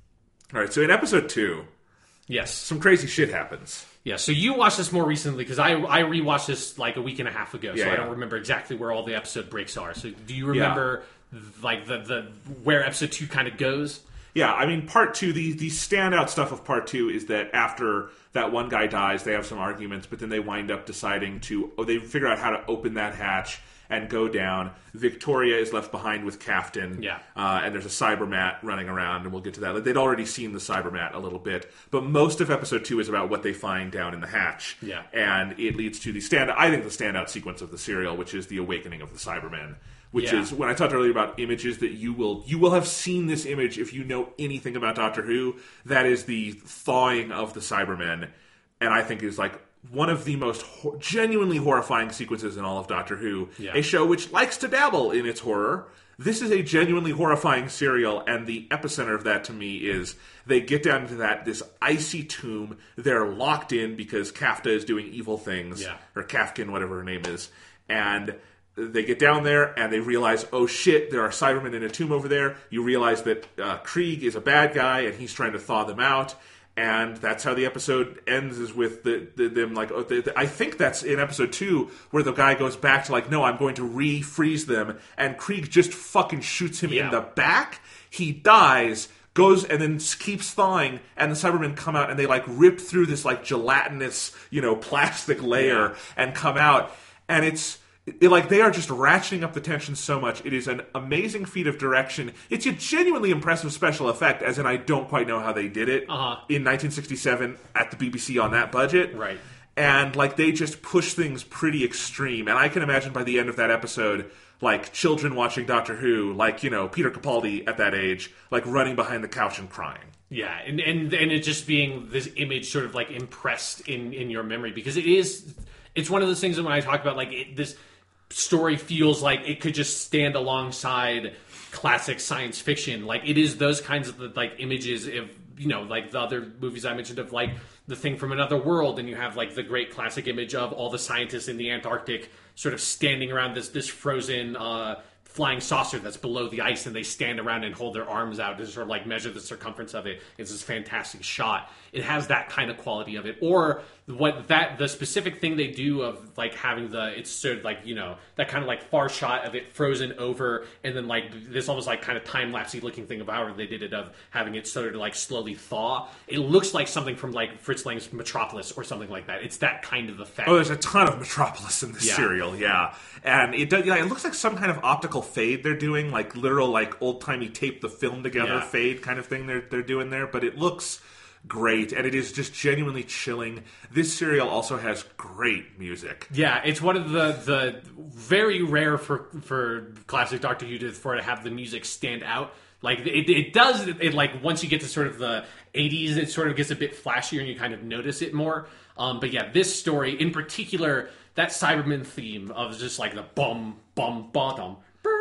All right, so in episode two, Yes. some crazy shit happens. Yeah, so you watched this more recently, because I, I rewatched this like a week and a half ago, so Yeah, I yeah. don't remember exactly where all the episode breaks are. So do you remember, like, the, the where episode two kind of goes? Yeah, I mean, part two, the, the standout stuff of part two is that after that one guy dies, they have some arguments, but then they wind up deciding to, oh, they figure out how to open that hatch and go down. Victoria is left behind with Kaftan, Yeah. uh, and there's a Cybermat running around, and we'll get to that. They'd already seen the Cybermat a little bit, but most of episode two is about what they find down in the hatch. Yeah. And it leads to the stand, I think the standout sequence of the serial, which is the awakening of the Cybermen. Which Yeah. is when I talked earlier about images that you will you will have seen this image if you know anything about Doctor Who. That is the thawing of the Cybermen, and I think is like one of the most ho- genuinely horrifying sequences in all of Doctor Who. Yeah. A show which likes to dabble in its horror. This is a genuinely horrifying serial, and the epicenter of that to me is they get down into that this icy tomb. They're locked in because Kafta is doing evil things, Yeah. or Kafkin, whatever her name is, and they get down there and they realize, oh shit, there are Cybermen in a tomb over there. You realize that uh, Krieg is a bad guy and he's trying to thaw them out. And that's how the episode ends, is with the, the them like, oh, the, the, I think that's in episode two where the guy goes back to like, no, I'm going to re-freeze them. And Krieg just fucking shoots him Yeah. in the back. He dies, goes and then keeps thawing, and the Cybermen come out and they like rip through this like gelatinous, you know, plastic layer Yeah. and come out. And it's, It, like, they are just ratcheting up the tension so much. It is an amazing feat of direction. It's a genuinely impressive special effect, as in I don't quite know how they did it Uh-huh. in nineteen sixty-seven at the B B C on that budget. Right. And, like, they just push things pretty extreme. And I can imagine by the end of that episode, like, children watching Doctor Who, like, you know, Peter Capaldi at that age, like, running behind the couch and crying. Yeah, and, and, and it just being this image sort of, like, impressed in, in your memory. Because it is... It's one of those things that when I talk about, like, it, this... story feels like it could just stand alongside classic science fiction. Like, it is those kinds of like images of, you know, like the other movies I mentioned of like The Thing from Another World, and you have like the great classic image of all the scientists in the Antarctic sort of standing around this this frozen uh flying saucer that's below the ice, and they stand around and hold their arms out to sort of like measure the circumference of it. It's this fantastic shot. It has that kind of quality of it. Or what that the specific thing they do of like having the it's sort of like, you know, that kind of like far shot of it frozen over, and then like this almost like kind of time lapsey looking thing of however they did it, of having it sort of like slowly thaw. It looks like something from like Fritz Lang's Metropolis or something like that. It's that kind of effect. Oh, there's a ton of Metropolis in this Yeah. serial, yeah. And it does, yeah, it looks like some kind of optical fade they're doing, like literal, like old-timey tape the film together Yeah. fade kind of thing they're they're doing there. But it looks great, and it is just genuinely chilling. This serial also has great music. Yeah, it's one of the the very rare for for classic Doctor Who to, for it to have the music stand out. Like it, it does. It like once you get to sort of the eighties, it sort of gets a bit flashier, and you kind of notice it more. Um, but yeah, this story in particular, that Cyberman theme of just like the bum bum bottom.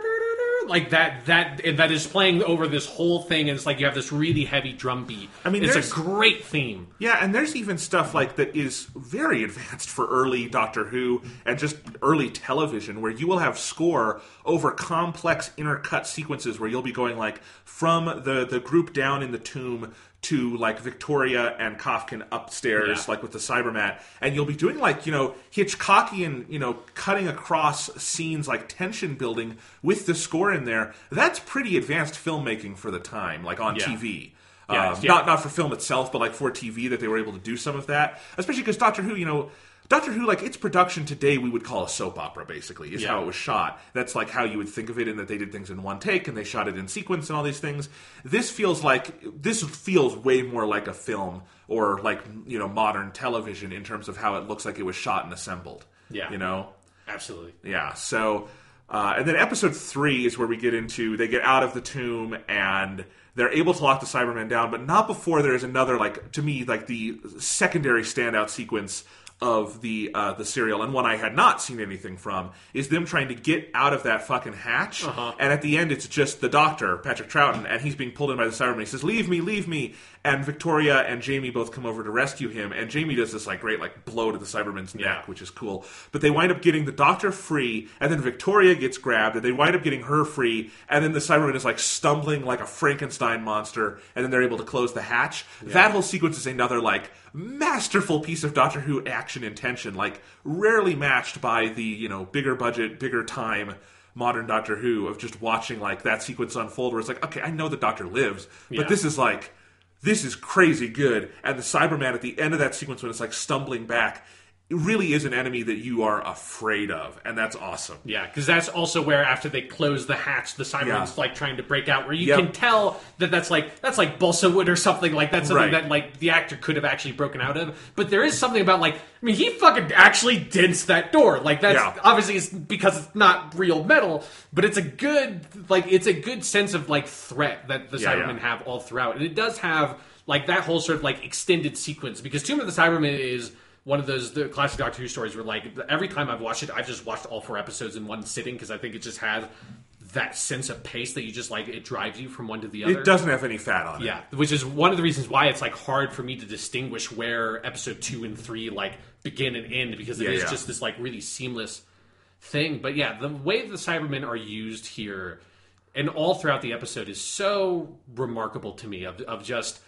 Like that, that that is playing over this whole thing, and it's like you have this really heavy drum beat. I mean, it's there's- a great theme. Yeah, and there's even stuff like that is very advanced for early Doctor Who and just early television, where you will have score over complex intercut sequences where you'll be going like from the, the group down in the tomb to like Victoria and Kafkin upstairs, Yeah. like with the Cybermat, and you'll be doing like, you know, Hitchcockian, you know, cutting across scenes, like tension building with the score in there. That's pretty advanced filmmaking for the time, like on Yeah. T V. Yeah, um, yeah. Not not for film itself, but like for T V, that they were able to do some of that. Especially because Doctor Who, you know, Doctor Who, like its production today, we would call a soap opera. Basically, is Yeah. how it was shot. That's like how you would think of it, in that they did things in one take and they shot it in sequence and all these things. This feels like this feels way more like a film, or like, you know, modern television in terms of how it looks like it was shot and assembled. Yeah. You know. Absolutely. Yeah, so, uh, and then episode three is where we get into, they get out of the tomb, and They're able to lock the Cybermen down, but not before there is another, like, to me, like the secondary standout sequence of the uh, the serial, and one I had not seen anything from, is them trying to get out of that fucking hatch. Uh-huh. And at the end, it's just the Doctor, Patrick Troughton, and he's being pulled in by the Cyberman. He says, "Leave me, leave me!" And Victoria and Jamie both come over to rescue him. And Jamie does this like great like blow to the Cyberman's neck, Yeah. which is cool. But they wind up getting the Doctor free, and then Victoria gets grabbed, and they wind up getting her free. And then the Cyberman is like stumbling like a Frankenstein monster, and then they're able to close the hatch. Yeah. That whole sequence is another like masterful piece of Doctor Who action intention, like rarely matched by the, you know, bigger budget, bigger time modern Doctor Who, of just watching like that sequence unfold where it's like, okay, I know the Doctor lives, but yeah. this is like, this is crazy good. And the Cyberman at the end of that sequence when it's like stumbling back, it really is an enemy that you are afraid of, and that's awesome. Yeah, because that's also where after they close the hatch, the Cyberman's Yeah. like trying to break out, where you Yep. can tell that that's like that's like balsa wood or something like that's something Right. that like the actor could have actually broken out of. But there is something about like I mean he fucking actually dents that door. Like that's Yeah. obviously it's because it's not real metal, but it's a good like it's a good sense of like threat that the Yeah, Cybermen yeah. have all throughout, and it does have like that whole sort of like extended sequence because Tomb of the Cybermen is one of those the classic Doctor Who stories where, like, every time I've watched it, I've just watched all four episodes in one sitting because I think it just has that sense of pace that you just, like, it drives you from one to the other. It doesn't have any fat on it. Yeah, which is one of the reasons why it's, like, hard for me to distinguish where episode two and three, like, begin and end because it Yeah, is yeah. just this, like, really seamless thing. But, yeah, the way the Cybermen are used here and all throughout the episode is so remarkable to me of, of just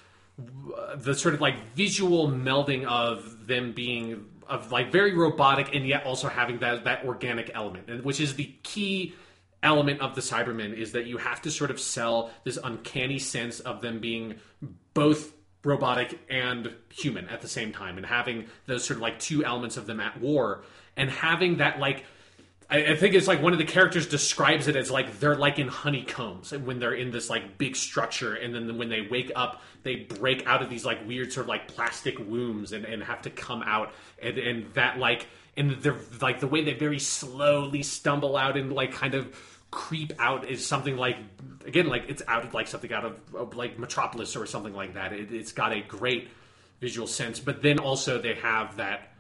the sort of like visual melding of them being of like very robotic and yet also having that that organic element, and which is the key element of the Cybermen, is that you have to sort of sell this uncanny sense of them being both robotic and human at the same time, and having those sort of like two elements of them at war, and having that like I, I think it's like one of the characters describes it as like they're like in honeycombs when they're in this like big structure, and then when they wake up, they break out of these like weird sort of like plastic wombs and, and have to come out, and, and that like and they're like the way they very slowly stumble out and like kind of creep out is something like again like it's out of like something out of, of like Metropolis or something like that. It, it's got a great visual sense, but then also they have that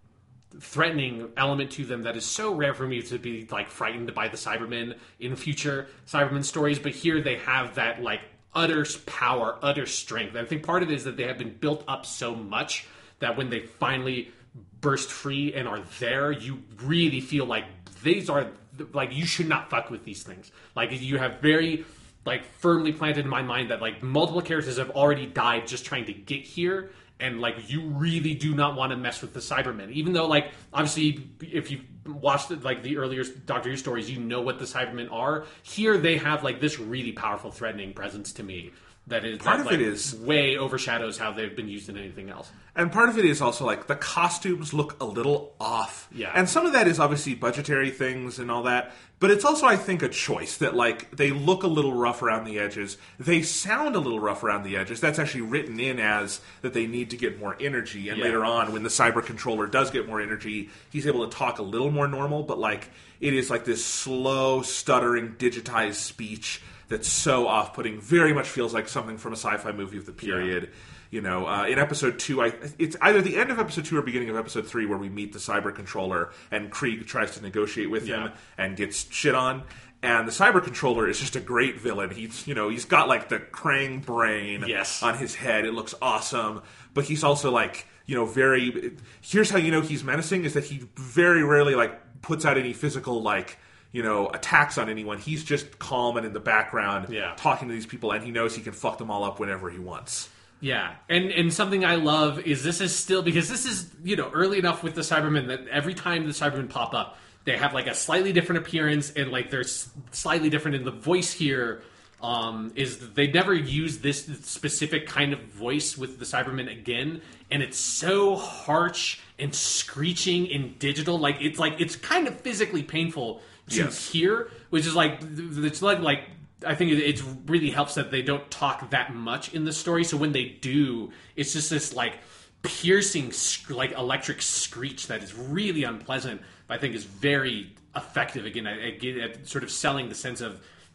threatening element to them that is so rare for me to be like frightened by the Cybermen in future Cybermen stories, but here they have that like utter power, utter strength. And I think part of it is that they have been built up so much that when they finally burst free and are there, you really feel like these are like you should not fuck with these things. Like you have very like firmly planted in my mind that like multiple characters have already died just trying to get here. And, like, you really do not want to mess with the Cybermen. Even though, like, obviously, if you've watched, like, the earlier Doctor Who stories, you know what the Cybermen are. Here, they have, like, this really powerful, threatening presence to me that is Part that, of like, it is- way overshadows how they've been used in anything else. And part of it is also like the costumes look a little off. Yeah. And some of that is obviously budgetary things and all that. But it's also, I think, a choice that like they look a little rough around the edges. They sound a little rough around the edges. That's actually written in as that they need to get more energy. And Yeah. later on, when the cyber controller does get more energy, he's able to talk a little more normal. But like it is like this slow, stuttering, digitized speech that's so off-putting. Very much feels like something from a sci-fi movie of the period. Yeah. You know, uh, in episode two, I, it's either the end of episode two or beginning of episode three where we meet the cyber controller and Krieg tries to negotiate with Yeah. him and gets shit on. And the cyber controller is just a great villain. He's, you know, he's got like the Krang brain Yes. on his head. It looks awesome. But he's also like, you know, very. Here's how you know he's menacing is that he very rarely like puts out any physical like. You know, attacks on anyone. He's just calm and in the background Yeah. talking to these people, and he knows he can fuck them all up whenever he wants. Yeah, and and something I love is this is still because this is you know early enough with the Cybermen that every time the Cybermen pop up, they have like a slightly different appearance and like they're s- slightly different. And the voice here um, is that they never use this specific kind of voice with the Cybermen again, and it's so harsh and screeching and digital. Like it's like it's kind of physically painful to Yes. hear, which is like it's like like. I think it, it really helps that they don't talk that much in the story. So when they do, it's just this like piercing, sc- like electric screech that is really unpleasant. But I think is very effective. Again, I, I get at sort of selling the sense of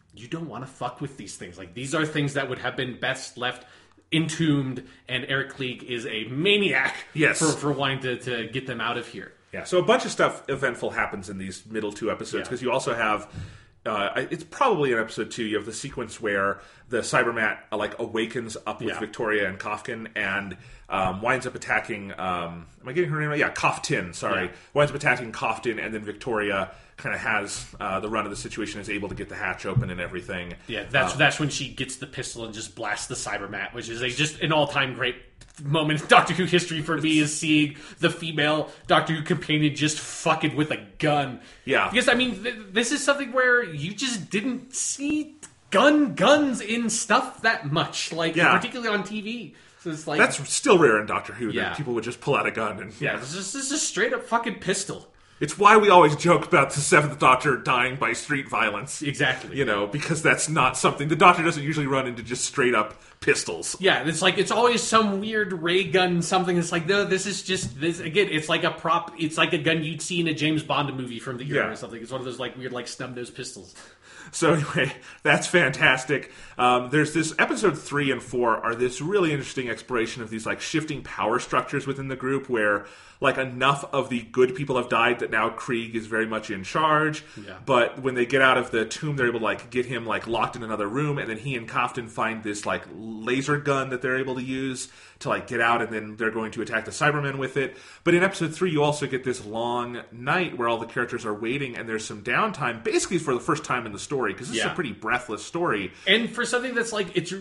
you don't want to fuck with these things. Like, these are things that would have been best left entombed, and Eric Klieg is a maniac yes. for, for wanting to, to get them out of here. Yeah, so a bunch of stuff eventful happens in these middle two episodes, because yeah. you also have... Uh, it's probably in episode two. You have the sequence where the Cybermat uh, like awakens up with yeah. Victoria and Kofkin and um, winds up attacking. Um, am I getting her name right? Yeah, Koftin. Sorry, yeah. winds up attacking Koftin, and then Victoria kind of has uh, the run of the situation, is able to get the hatch open and everything. Yeah, that's um, that's when she gets the pistol and just blasts the Cybermat, which is a, just an all time great moment in Doctor Who history for me, is seeing the female Doctor Who companion just fucking with a gun. Yeah. Because, I mean, th- this is something where you just didn't see gun guns in stuff that much, like, yeah. particularly on T V. So it's like... That's still rare in Doctor Who, yeah. that people would just pull out a gun and... Yeah, this is, this is a straight up fucking pistol. It's why we always joke about the Seventh Doctor dying by street violence. Exactly. You know, because that's not something... The Doctor doesn't usually run into just straight up pistols. Yeah, it's like, it's always some weird ray gun something. It's like, no, this is just... this again, it's like a prop... It's like a gun you'd see in a James Bond movie from the era yeah. or something. It's one of those, like, weird, like, snub-nosed pistols. So anyway, that's fantastic. Um, there's this episode three and four are this really interesting exploration of these like shifting power structures within the group, where like enough of the good people have died that now Krieg is very much in charge. Yeah. But when they get out of the tomb, they're able to like get him like locked in another room, and then he and Koftin find this like laser gun that they're able to use to like get out, and then they're going to attack the Cybermen with it. But in episode three, you also get this long night where all the characters are waiting, and there's some downtime, basically for the first time in the story, because this yeah. is a pretty breathless story. And for something that's like, it's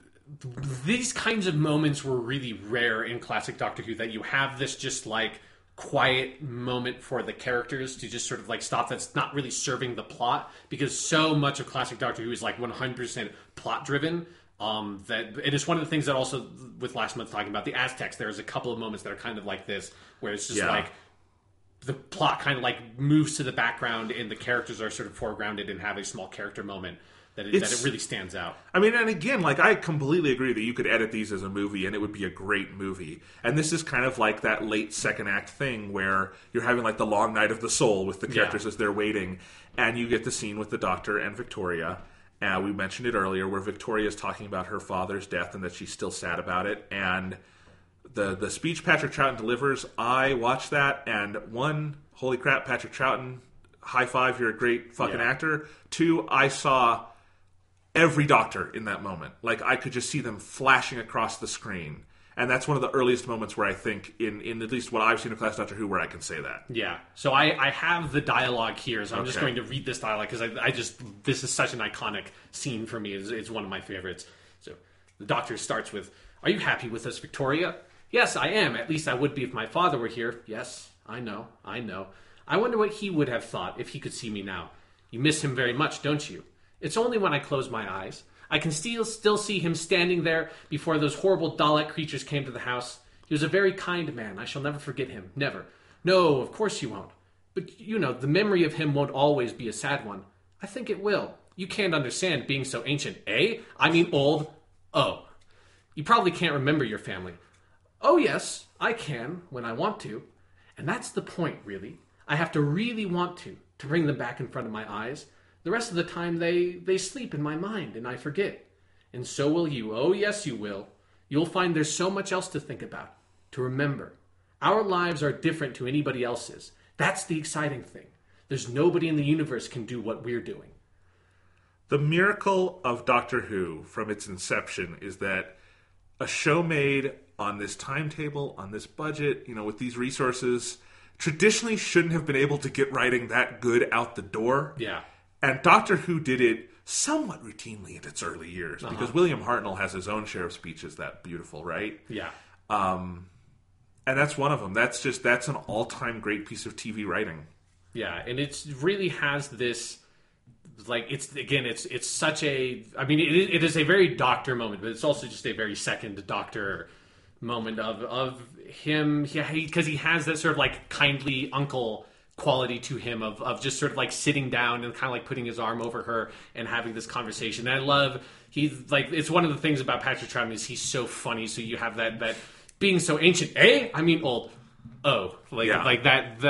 these kinds of moments were really rare in classic Doctor Who, that you have this just like quiet moment for the characters to just sort of like stop, that's not really serving the plot, because so much of classic Doctor Who is like one hundred percent plot driven. Um, that it is one of the things that also, with last month talking about the Aztecs, there's a couple of moments that are kind of like this, where it's just yeah. like the plot kind of like moves to the background and the characters are sort of foregrounded and have a small character moment that it, that it really stands out. I mean, and again, like I completely agree that you could edit these as a movie and it would be a great movie. And this is kind of like that late second act thing where you're having like the long night of the soul with the characters yeah. as they're waiting, and you get the scene with the Doctor and Victoria. Uh, we mentioned it earlier, where Victoria is talking about her father's death and that she's still sad about it. And the the speech Patrick Troughton delivers, I watched that, and one, holy crap, Patrick Troughton, high five, you're a great fucking yeah. actor. Two, I saw every Doctor in that moment. Like, I could just see them flashing across the screen. And that's one of the earliest moments where I think, in, in at least what I've seen of Classic Doctor Who, where I can say that. Yeah. So I, I have the dialogue here, so I'm okay. just going to read this dialogue, because I, I just, this is such an iconic scene for me. It's, it's one of my favorites. So the Doctor starts with, "Are you happy with us, Victoria?" "Yes, I am. At least I would be if my father were here." "Yes, I know, I know. I wonder what he would have thought if he could see me now. You miss him very much, don't you?" "It's only when I close my eyes. I can still still see him standing there before those horrible Dalek creatures came to the house. He was a very kind man. I shall never forget him. Never." "No, of course you won't. But, you know, the memory of him won't always be a sad one." "I think it will. You can't understand being so ancient." "Eh? I mean old." "Oh. You probably can't remember your family." "Oh, yes, I can, when I want to. And that's the point, really. I have to really want to, to bring them back in front of my eyes. The rest of the time, they, they sleep in my mind, and I forget. And so will you. Oh, yes, you will. You'll find there's so much else to think about, to remember. Our lives are different to anybody else's. That's the exciting thing. There's nobody in the universe can do what we're doing." The miracle of Doctor Who, from its inception, is that a show made on this timetable, on this budget, you know, with these resources, traditionally shouldn't have been able to get writing that good out the door. Yeah. And Doctor Who did it somewhat routinely in its early years, uh-huh. because William Hartnell has his own share of speeches that beautiful, right? Yeah. Um, and that's one of them. That's just, that's an all-time great piece of T V writing. Yeah, and it really has this, like, it's, again, it's it's such a, I mean, it, it is a very Doctor moment, but it's also just a very second Doctor moment of, of him, yeah, because he, he has that sort of, like, kindly uncle quality to him of, of just sort of like sitting down and kind of like putting his arm over her and having this conversation. And I love, he's like, it's one of the things about Patrick Troughton is he's so funny. So you have that, that being so ancient, eh? I mean old. Oh, like, yeah. like that, that,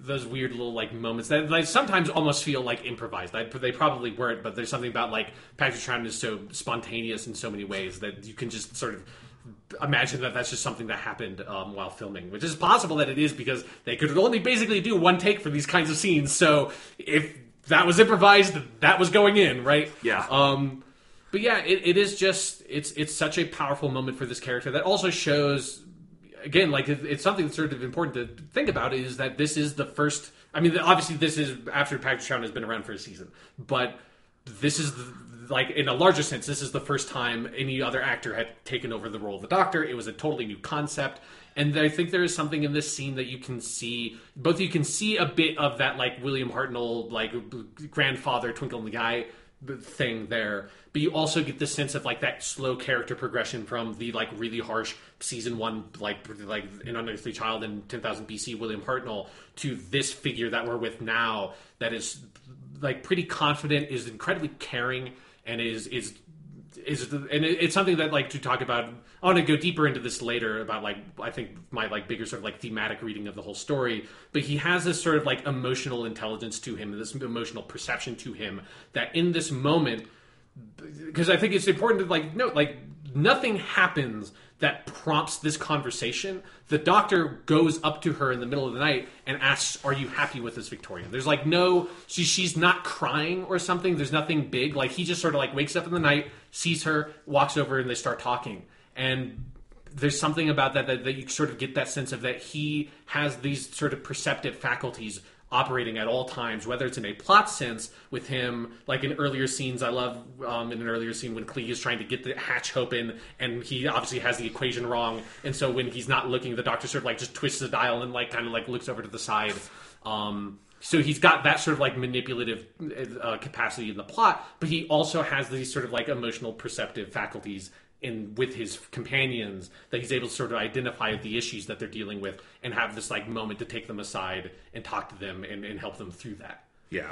those weird little like moments that like sometimes almost feel like improvised. I, they probably weren't, but there's something about like Patrick Troughton is so spontaneous in so many ways that you can just sort of imagine that that's just something that happened um, while filming, which is possible that it is because they could only basically do one take for these kinds of scenes. So if that was improvised, that was going in, right? Yeah. Um, but yeah, it, it is just it's it's such a powerful moment for this character that also shows. Again, like it's something that's sort of important to think about is that this is the first. I mean, obviously, this is after Patrick Troughton has been around for a season, but this is the, like in a larger sense, this is the first time any other actor had taken over the role of the Doctor. It was a totally new concept, and I think there is something in this scene that you can see. Both you can see a bit of that, like William Hartnell, like grandfather Twinkle in the Eye thing there, but you also get the sense of like that slow character progression from the like really harsh season one like like in Unearthly Child and ten thousand B C William Hartnell to this figure that we're with now that is like pretty confident, is incredibly caring, and is is is the, and it, it's something that like to talk about. I want to go deeper into this later about like I think my like bigger sort of like thematic reading of the whole story, but he has this sort of like emotional intelligence to him, this emotional perception to him that in this moment, because I think it's important to like note like nothing happens that prompts this conversation. The Doctor goes up to her in the middle of the night and asks, "Are you happy with this Victorian?" There's like no, she, she's not crying or something. There's nothing big. Like he just sort of like wakes up in the night, sees her, walks over, and they start talking. And there's something about that, that that you sort of get that sense of that he has these sort of perceptive faculties operating at all times, whether it's in a plot sense with him, like in earlier scenes. I love um, in an earlier scene when Klieg is trying to get the hatch open, and he obviously has the equation wrong, and so when he's not looking, the Doctor sort of like just twists the dial and like kind of like looks over to the side. Um, so he's got that sort of like manipulative uh, capacity in the plot, but he also has these sort of like emotional perceptive faculties in with his companions that he's able to sort of identify the issues that they're dealing with and have this like moment to take them aside and talk to them and, and help them through that. Yeah.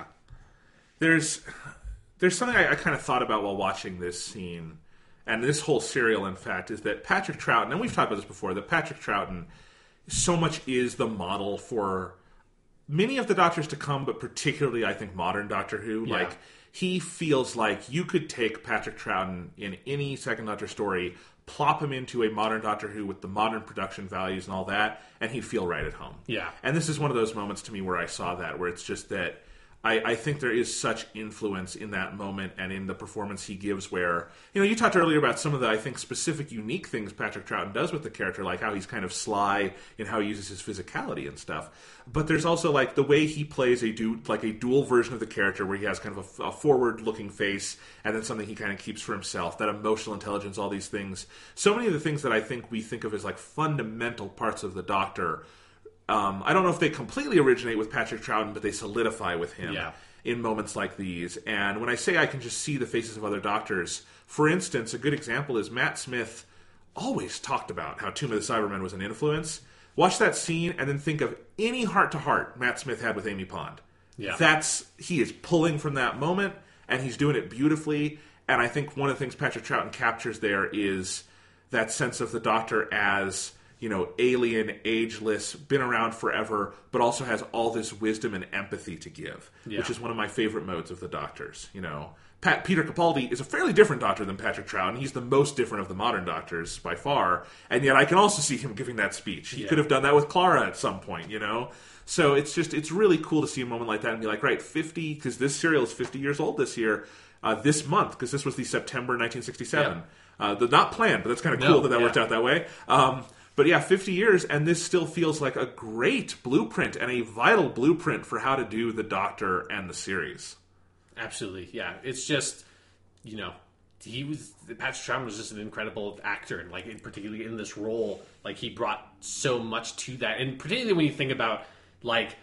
There's there's something I, I kind of thought about while watching this scene, and this whole serial, in fact, is that Patrick Troughton, and we've talked about this before, that Patrick Troughton so much is the model for many of the Doctors to come, but particularly, I think, modern Doctor Who. Yeah. Like, he feels like you could take Patrick Troughton in any Second Doctor story, plop him into a modern Doctor Who with the modern production values and all that, and he'd feel right at home. Yeah. And this is one of those moments to me where I saw that, where it's just that I, I think there is such influence in that moment and in the performance he gives where, you know, you talked earlier about some of the, I think, specific unique things Patrick Troughton does with the character, like how he's kind of sly in how he uses his physicality and stuff. But there's also, like, the way he plays a du- like a dual version of the character where he has kind of a, a forward-looking face and then something he kind of keeps for himself, that emotional intelligence, all these things. So many of the things that I think we think of as, like, fundamental parts of the Doctor, Um, I don't know if they completely originate with Patrick Troughton, but they solidify with him Yeah. in moments like these. And when I say I can just see the faces of other Doctors, for instance, a good example is Matt Smith always talked about how Tomb of the Cybermen was an influence. Watch that scene and then think of any heart-to-heart Matt Smith had with Amy Pond. Yeah. That's, he is pulling from that moment, and he's doing it beautifully. And I think one of the things Patrick Troughton captures there is that sense of the Doctor as, you know, alien, ageless, been around forever, but also has all this wisdom and empathy to give, Yeah. which is one of my favorite modes of the Doctors. You know, Pat, Peter Capaldi is a fairly different Doctor than Patrick Troughton. He's the most different of the modern Doctors by far, and yet I can also see him giving that speech. He Yeah. could have done that with Clara at some point, you know? So it's just, it's really cool to see a moment like that and be like, right, fifty, because this serial is fifty years old this year, uh, this month, because this was the September nineteen sixty-seven. Yeah. Uh, the, not planned, but that's kind of No, cool that that yeah. worked out that way. Um, But yeah, fifty years, and this still feels like a great blueprint and a vital blueprint for how to do the Doctor and the series. Absolutely, yeah. It's just, you know, he was Patrick Troughton was just an incredible actor, and like particularly in this role, like he brought so much to that, and particularly when you think about like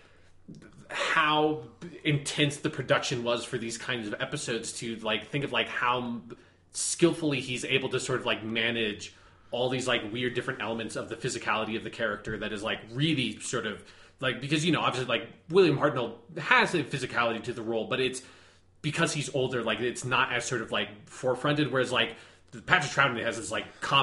how intense the production was for these kinds of episodes. To like think of like how skillfully he's able to sort of like manage all these like weird different elements of the physicality of the character that is like really sort of like, because, you know, obviously like William Hartnell has a physicality to the role, but it's because he's older, like it's not as sort of like forefronted, whereas like Patrick Troughton has this like comic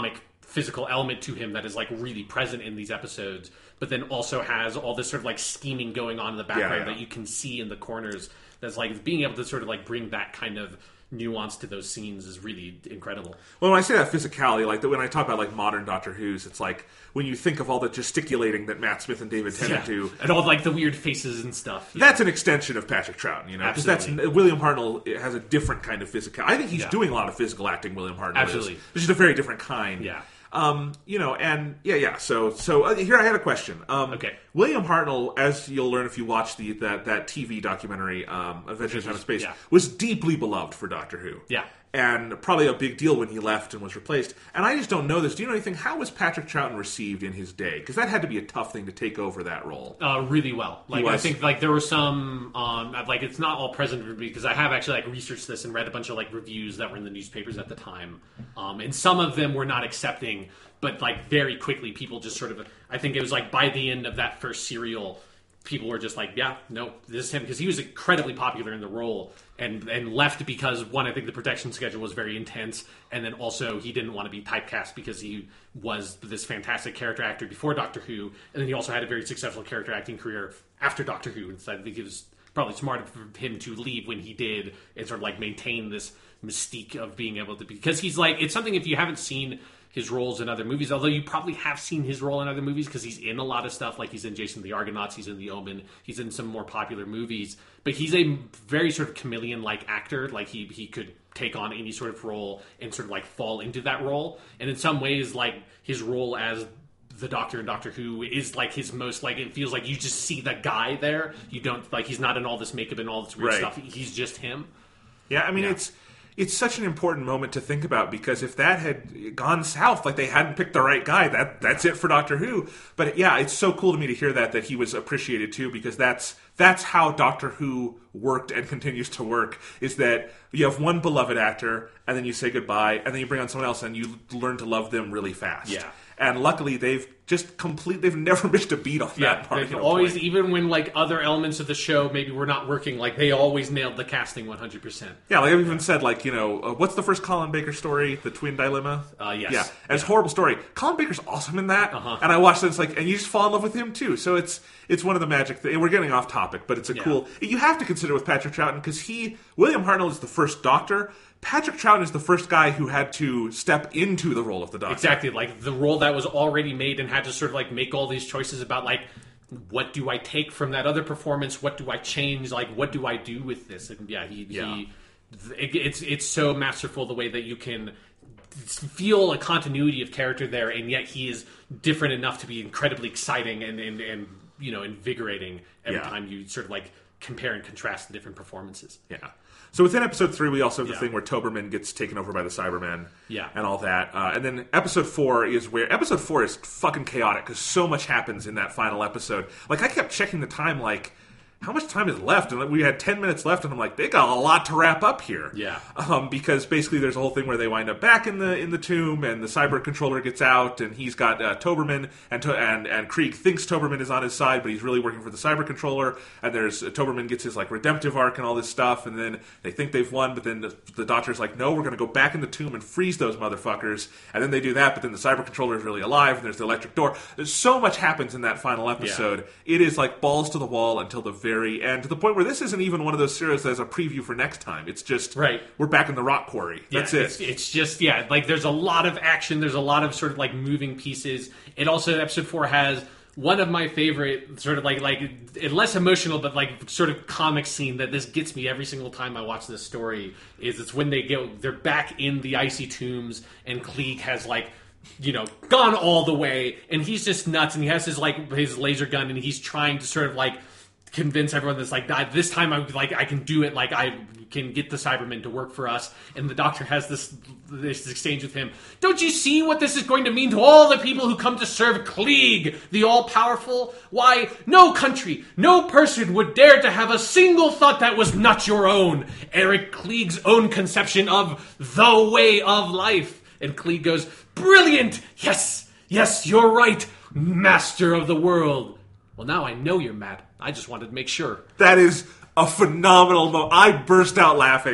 physical element to him that is like really present in these episodes, but then also has all this sort of like scheming going on in the background Yeah, yeah. that you can see in the corners. That's like being able to sort of like bring that kind of nuance to those scenes is really incredible. Well, when I say that physicality, like when I talk about like modern Doctor Who's, it's like when you think of all the gesticulating that Matt Smith and David Tennant Yeah. do, And all like the weird faces and stuff. Yeah. that's an extension of Patrick Troughton, you know, because that's Absolutely. William Hartnell has a different kind of physical. I think he's Yeah. doing a lot of physical acting. William Hartnell Absolutely. is, which is a very different kind. Yeah. Um, you know, and yeah, yeah. So, so uh, here I had a question. Um, Okay. William Hartnell, as you'll learn if you watch the that that T V documentary, um, Adventures in Outer Space, yeah. was deeply beloved for Doctor Who. Yeah. And probably a big deal when he left and was replaced. And I just don't know this. Do you know anything? How was Patrick Troughton received in his day? Because that had to be a tough thing to take over that role. Uh, really well. Like I was. think like there were some um, like it's not all present for me because I have actually like researched this and read a bunch of like reviews that were in the newspapers at the time, um, and some of them were not accepting, but like very quickly people just sort of I think it was like by the end of that first serial, people were just like, yeah, no, this is him because he was incredibly popular in the role and and left because one, I think the production schedule was very intense, and then also he didn't want to be typecast because he was this fantastic character actor before Doctor Who, and then he also had a very successful character acting career after Doctor Who, and so I think it was probably smart for him to leave when he did and sort of like maintain this mystique of being able to be, because he's like, it's something if you haven't seen his roles in other movies, although you probably have seen his role in other movies because he's in a lot of stuff, like he's in Jason the Argonauts, he's in The Omen, he's in some more popular movies, but he's a very sort of chameleon-like actor, like he he could take on any sort of role and sort of like fall into that role, and in some ways, like his role as the Doctor in Doctor Who is like his most, like it feels like you just see the guy there, you don't, like he's not in all this makeup and all this weird Right. stuff, he's just him. Yeah, I mean, Yeah. it's it's such an important moment to think about because if that had gone south, like they hadn't picked the right guy, that that's it for Doctor Who. But yeah, it's so cool to me to hear that that he was appreciated too, because that's that's how Doctor Who worked and continues to work. Is that you have one beloved actor, and then you say goodbye, and then you bring on someone else, and you learn to love them really fast. Yeah. And luckily, they've just complete. They've never missed a beat on Yeah, that part. they've you know, always, point. even when like other elements of the show maybe were not working, like they always nailed the casting one hundred percent. Yeah, like I've even said, like, you know, uh, what's the first Colin Baker story? The Twin Dilemma? Uh, yes. Yeah, and it's a horrible story. Colin Baker's awesome in that. Uh-huh. And I watched it, it's like, and you just fall in love with him too. So it's it's one of the magic things. We're getting off topic, but it's a Yeah. cool. You have to consider with Patrick Troughton, because he, William Hartnell is the first Doctor. Patrick Troughton is the first guy who had to step into the role of the Doctor. Exactly, like the role that was already made and had to sort of like make all these choices about like, what do I take from that other performance? What do I change? Like, what do I do with this? And yeah, he, Yeah. he it, it's it's so masterful the way that you can feel a continuity of character there, and yet he is different enough to be incredibly exciting and and, and you know invigorating every Yeah. time you sort of like compare and contrast the different performances. Yeah. So within episode three, we also have the Yeah. thing where Toberman gets taken over by the Cybermen, Yeah. and all that. Uh, and then episode four is where episode four is fucking chaotic because so much happens in that final episode. Like I kept checking the time, like how much time is left, and we had ten minutes left, and I'm like, they got a lot to wrap up here. Yeah. Um, because basically there's a whole thing where they wind up back in the in the tomb, and the cyber controller gets out, and he's got uh, Toberman, and to- and and Krieg thinks Toberman is on his side, but he's really working for the cyber controller. And there's uh, Toberman gets his like redemptive arc and all this stuff, and then they think they've won, but then the, the Doctor's like, no, we're going to go back in the tomb and freeze those motherfuckers. And then they do that, but then the cyber controller is really alive, and there's the electric door. There's so much happens in that final episode. It is like balls to the wall until the very end, to the point where this isn't even one of those serials that has a preview for next time. It's just, Right. we're back in the rock quarry. That's Yeah, it. It's, it's just, yeah, like there's a lot of action. There's a lot of sort of like moving pieces. It also, episode four has one of my favorite sort of like, like less emotional, but like sort of comic scene that this gets me every single time I watch this story is it's when they go, they're back in the icy tombs and Klieg has like, you know, gone all the way and he's just nuts and he has his like, his laser gun and he's trying to sort of like, convince everyone that's like, this time I like I can do it, like I can get the Cybermen to work for us. And the Doctor has this this exchange with him. Don't you see what this is going to mean to all the people who come to serve Klieg, the all-powerful? Why, no country, no person would dare to have a single thought that was not your own. Eric Klieg's own conception of the way of life. And Klieg goes, brilliant! Yes, yes, you're right, master of the world. Well, now I know you're mad. I just wanted to make sure. That is a phenomenal moment. I burst out laughing.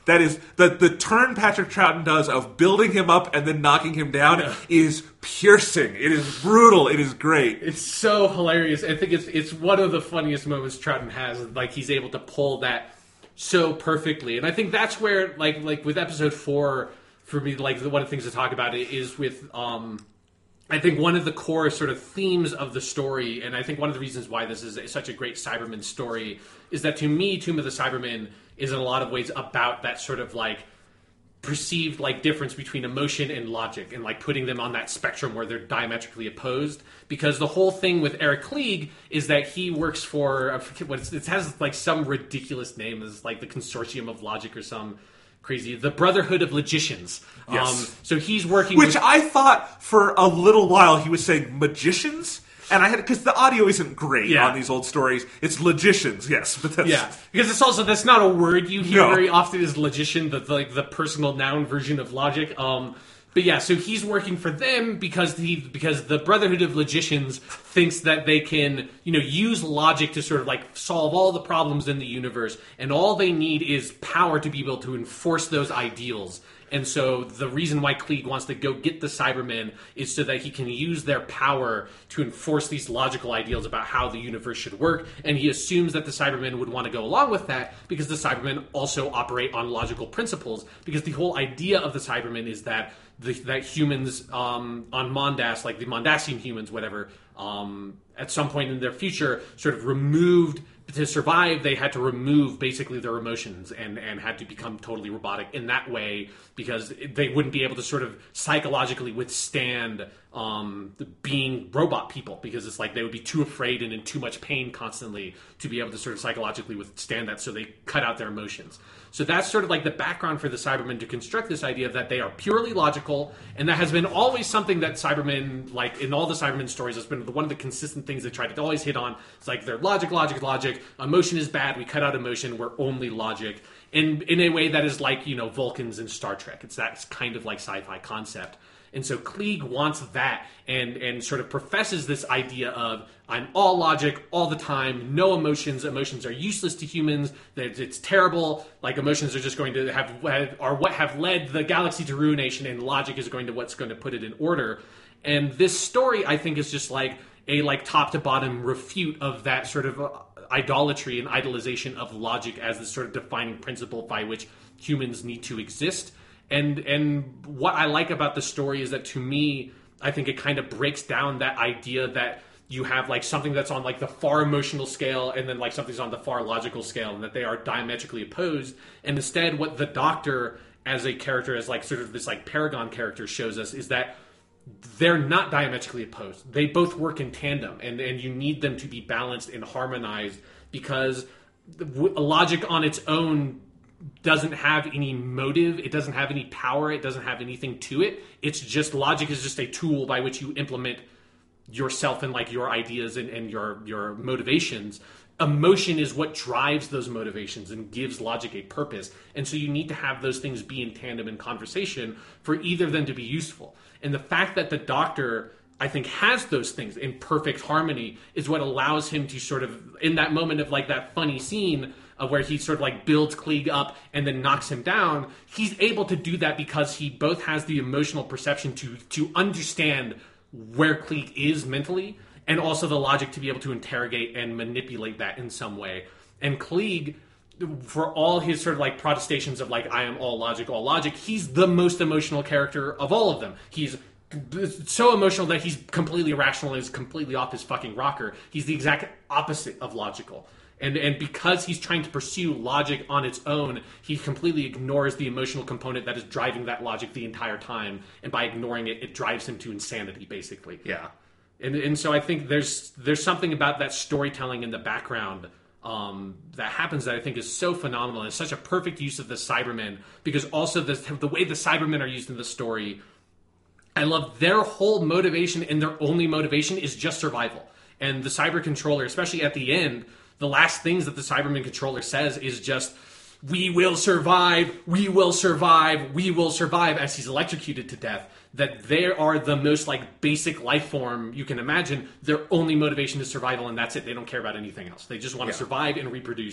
that is the the turn Patrick Troughton does of building him up and then knocking him down yeah. is piercing. It is brutal. It is great. It's so hilarious. I think it's it's one of the funniest moments Troughton has. Like he's able to pull that so perfectly, and I think that's where like like with episode four for me, like one of the things to talk about is with. Um, I think one of the core sort of themes of the story, and I think one of the reasons why this is such a great Cyberman story, is that to me, Tomb of the Cybermen is in a lot of ways about that sort of like perceived like difference between emotion and logic, and like putting them on that spectrum where they're diametrically opposed. Because the whole thing with Eric Klieg is that he works for, I forget what it's, it has like some ridiculous name, it's like the Consortium of Logic or some crazy, the Brotherhood of Logicians. Yes. Um, so he's working Which with, I thought for a little while he was saying magicians, and I had, because the audio isn't great yeah. on these old stories. It's logicians, yes, but that's... Yeah, because it's also, that's not a word you hear No. very often is logician, the, the, like the personal noun version of logic. Um, but yeah, so he's working for them because he because the Brotherhood of Logicians thinks that they can, you know, use logic to sort of like solve all the problems in the universe, and all they need is power to be able to enforce those ideals. And so the reason why Klieg wants to go get the Cybermen is so that he can use their power to enforce these logical ideals about how the universe should work. And he assumes that the Cybermen would want to go along with that because the Cybermen also operate on logical principles. Because the whole idea of the Cybermen is that the, that humans um, on Mondas, like the Mondasian humans, whatever, um, at some point in their future, sort of removed... To survive, they had to remove basically their emotions and, and had to become totally robotic in that way because they wouldn't be able to sort of psychologically withstand um, being robot people because it's like they would be too afraid and in too much pain constantly to be able to sort of psychologically withstand that, so they cut out their emotions. So that's sort of like the background for the Cybermen to construct this idea that they are purely logical, and that has been always something that Cybermen, like in all the Cybermen stories, has been one of the consistent things they try to always hit on. It's like they're logic, logic, logic. Emotion is bad. We cut out emotion. We're only logic. In in a way that is like, you know, Vulcans in Star Trek. It's that kind of like sci-fi concept. And so Klieg wants that and and sort of professes this idea of I'm all logic all the time, no emotions. Emotions are useless to humans. That it's terrible. Like emotions are just going to have are what have led the galaxy to ruination, and logic is going to what's going to put it in order. And this story, I think, is just like a like top to bottom refute of that sort of uh, idolatry and idolization of logic as the sort of defining principle by which humans need to exist. And and what I like about the story is that, to me, I think it kind of breaks down that idea that you have like something that's on like the far emotional scale and then like something's on the far logical scale, and that they are diametrically opposed. And instead, what the Doctor as a character, as like sort of this like paragon character, shows us is that they're not diametrically opposed. They both work in tandem, and, and you need them to be balanced and harmonized, because logic on its own doesn't have any motive, it doesn't have any power, it doesn't have anything to it. It's just, logic is just a tool by which you implement yourself and like your ideas and, and your your motivations. Emotion is what drives those motivations and gives logic a purpose. And so you need to have those things be in tandem in conversation for either of them to be useful. And the fact that the Doctor, I think, has those things in perfect harmony is what allows him to sort of, in that moment of like that funny scene of where he sort of like builds Klieg up and then knocks him down, he's able to do that because he both has the emotional perception to to understand where Klieg is mentally, and also the logic to be able to interrogate and manipulate that in some way. And Klieg, for all his sort of like protestations of like, I am all logic, all logic, he's the most emotional character of all of them. He's so emotional that he's completely irrational and is completely off his fucking rocker. He's the exact opposite of logical. And and because he's trying to pursue logic on its own, he completely ignores the emotional component that is driving that logic the entire time. And by ignoring it, it drives him to insanity, basically. Yeah. And and so I think there's there's something about that storytelling in the background um, that happens that I think is so phenomenal. And it's such a perfect use of the Cybermen, because also the, the way the Cybermen are used in the story, I love their whole motivation, and their only motivation is just survival. And the Cyber Controller, especially at the end, the last things that the Cyberman controller says is just, we will survive, we will survive, we will survive, as he's electrocuted to death. That they are the most like basic life form you can imagine. Their only motivation is survival, and that's it. They don't care about anything else. They just want to yeah. survive and reproduce.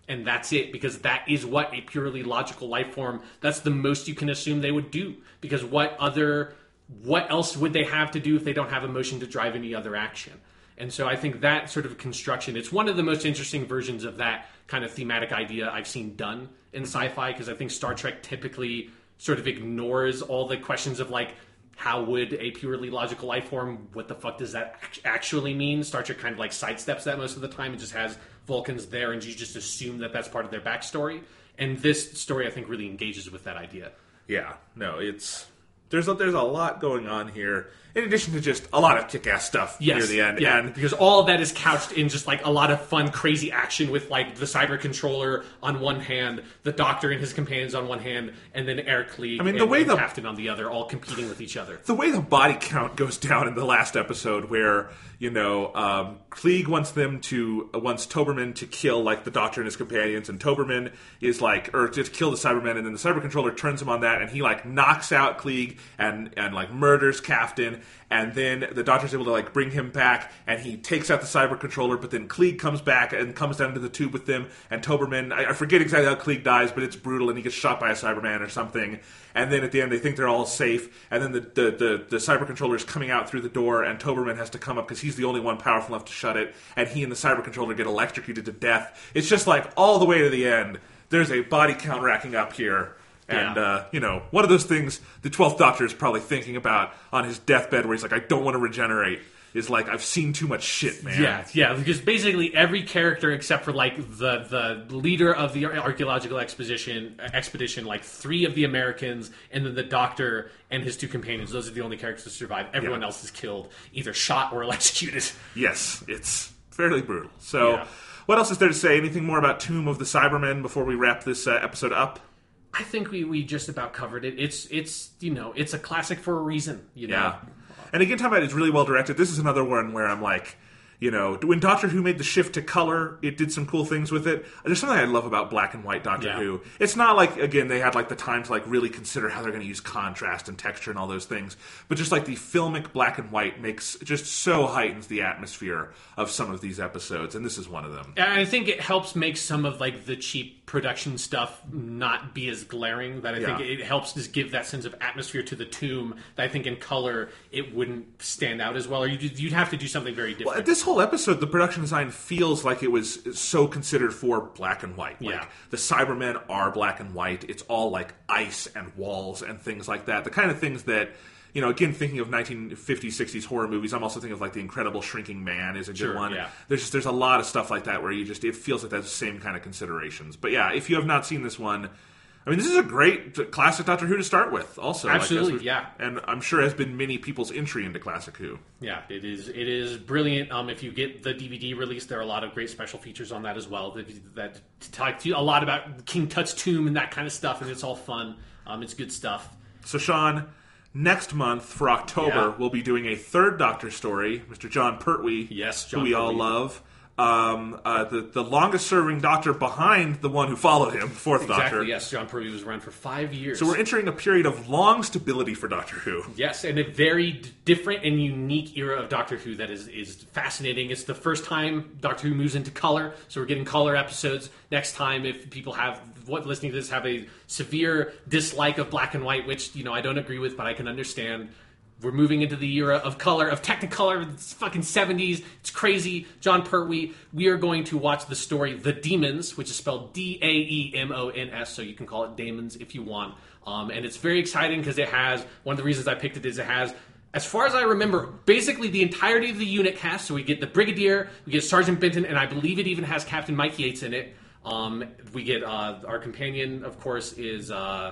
And that's it, because that is what a purely logical life form, that's the most you can assume they would do. Because what other, what else would they have to do if they don't have emotion to drive any other action? And so I think that sort of construction, it's one of the most interesting versions of that kind of thematic idea I've seen done in sci-fi, because I think Star Trek typically sort of ignores all the questions of like, how would a purely logical life form, what the fuck does that actually mean? Star Trek kind of like sidesteps that most of the time. It just has Vulcans there and you just assume that that's part of their backstory. And this story, I think, really engages with that idea. Yeah, no, it's... There's a, there's a lot going on here, in addition to just a lot of kick-ass stuff yes, near the end. Yeah, and because all of that is couched in just like a lot of fun, crazy action with like the cyber controller on one hand, the Doctor and his companions on one hand, and then Eric Klieg I mean, and, the way and the, Captain on the other, all competing with each other. The way the body count goes down in the last episode, where you know um, Klieg wants them to uh, wants Toberman to kill like the Doctor and his companions, and Toberman is like, or to kill the Cybermen, and then the cyber controller turns him on that, and he like knocks out Klieg and and like murders Captain, and then the Doctor's able to like bring him back, and he takes out the cyber controller, but then Klieg comes back and comes down to the tube with them, and Toberman, I, I forget exactly how Klieg dies, but it's brutal, and he gets shot by a Cyberman or something, and then at the end they think they're all safe, and then the the, the, the cyber controller is coming out through the door, and Toberman has to come up because he's the only one powerful enough to shut it, and he and the cyber controller get electrocuted to death. It's just like all the way to the end, there's a body count racking up here. And, yeah. uh, you know, one of those things the twelfth Doctor is probably thinking about on his deathbed where he's like, I don't want to regenerate, is like, I've seen too much shit, man. Yeah, yeah, because basically every character except for, like, the, the leader of the archaeological expedition, expedition, like, three of the Americans, and then the Doctor and his two companions, those are the only characters to survive. Everyone yeah. else is killed, either shot or electrocuted. Yes, it's fairly brutal. So, yeah. What else is there to say? Anything more about Tomb of the Cybermen before we wrap this uh, episode up? I think we, we just about covered it. It's it's you know it's a classic for a reason. You know? Yeah, and again, talking about it's really well directed. This is another one where I'm like, you know, when Doctor Who made the shift to color, it did some cool things with it. There's something I love about black and white Doctor yeah. Who. It's not like, again, they had like the time to like really consider how they're going to use contrast and texture and all those things, but just like the filmic black and white makes just so heightens the atmosphere of some of these episodes, and this is one of them. And I think it helps make some of like the cheap production stuff not be as glaring. That I yeah. think it helps just give that sense of atmosphere to the tomb. That I think in color it wouldn't stand out as well, or you'd, you'd have to do something very different. Well, this whole episode, the production design feels like it was so considered for black and white. Like, yeah. the Cybermen are black and white. It's all like ice and walls and things like that. The kind of things that, you know, again, thinking of nineteen fifties, sixties horror movies, I'm also thinking of like The Incredible Shrinking Man is a good sure, one. Yeah. There's just, there's a lot of stuff like that where you just, it feels like that's the same kind of considerations. But yeah, if you have not seen this one, I mean, this is a great classic Doctor Who to start with, also. Absolutely, like, yeah. And I'm sure has been many people's entry into classic Who. Yeah, it is It is brilliant. Um, if you get the D V D release, there are a lot of great special features on that as well. That, that talk to you a lot about King Tut's tomb and that kind of stuff, and it's all fun. Um, it's good stuff. So, Sean, next month for October, Yeah. we'll be doing a third Doctor story, Mister John Pertwee, Yes, John who we all Pertwee. love. Um, uh, the, the longest-serving Doctor behind the one who followed him, the fourth Exactly, Doctor. yes. John Pertwee was around for five years. So we're entering a period of long stability for Doctor Who. Yes, and a very d- different and unique era of Doctor Who that is, is fascinating. It's the first time Doctor Who moves into color, so we're getting color episodes. Next time, if people have, what listening to this, have a severe dislike of black and white, which, you know, I don't agree with, but I can understand. We're moving into the era of color, of Technicolor. It's fucking seventies. It's crazy. John Pertwee. We are going to watch the story The Demons, which is spelled D A E M O N S, so you can call it Damons if you want. Um, and it's very exciting because it has, one of the reasons I picked it is it has, as far as I remember, basically the entirety of the unit cast. So we get the Brigadier, we get Sergeant Benton, and I believe it even has Captain Mike Yates in it. Um, we get, uh, our companion, of course, is uh,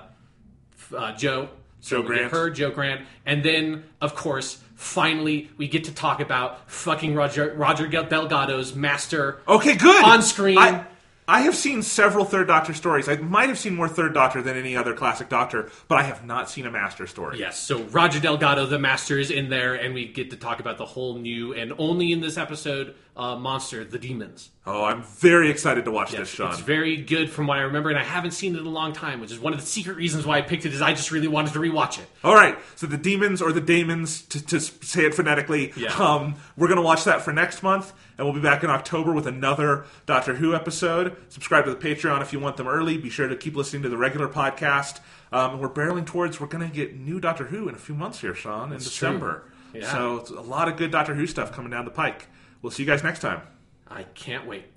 uh, Joe. Joe So we Grant. get her, Joe Grant. And then, of course, finally, we get to talk about fucking Roger, Roger Delgado's master Okay, good. on screen. I, I have seen several Third Doctor stories. I might have seen more Third Doctor than any other classic Doctor, but I have not seen a Master story. Yes, so Roger Delgado, the master, is in there, and we get to talk about the whole new, and only in this episode, uh, monster, the Demons. Oh, I'm very excited to watch Yes, this, Sean. it's very good from what I remember, and I haven't seen it in a long time, which is one of the secret reasons why I picked it, is I just really wanted to rewatch it. All right, so the Demons, or the Damons, to, to say it phonetically, Yeah. um, we're going to watch that for next month, and we'll be back in October with another Doctor Who episode. good. Subscribe to the Patreon if you want them early. Be sure to keep listening to the regular podcast. Um, we're barreling towards, we're going to get new Doctor Who in a few months here, Sean, in That's December. true. Yeah. So it's a lot of good Doctor Who stuff coming down the pike. We'll see you guys next time. I can't wait.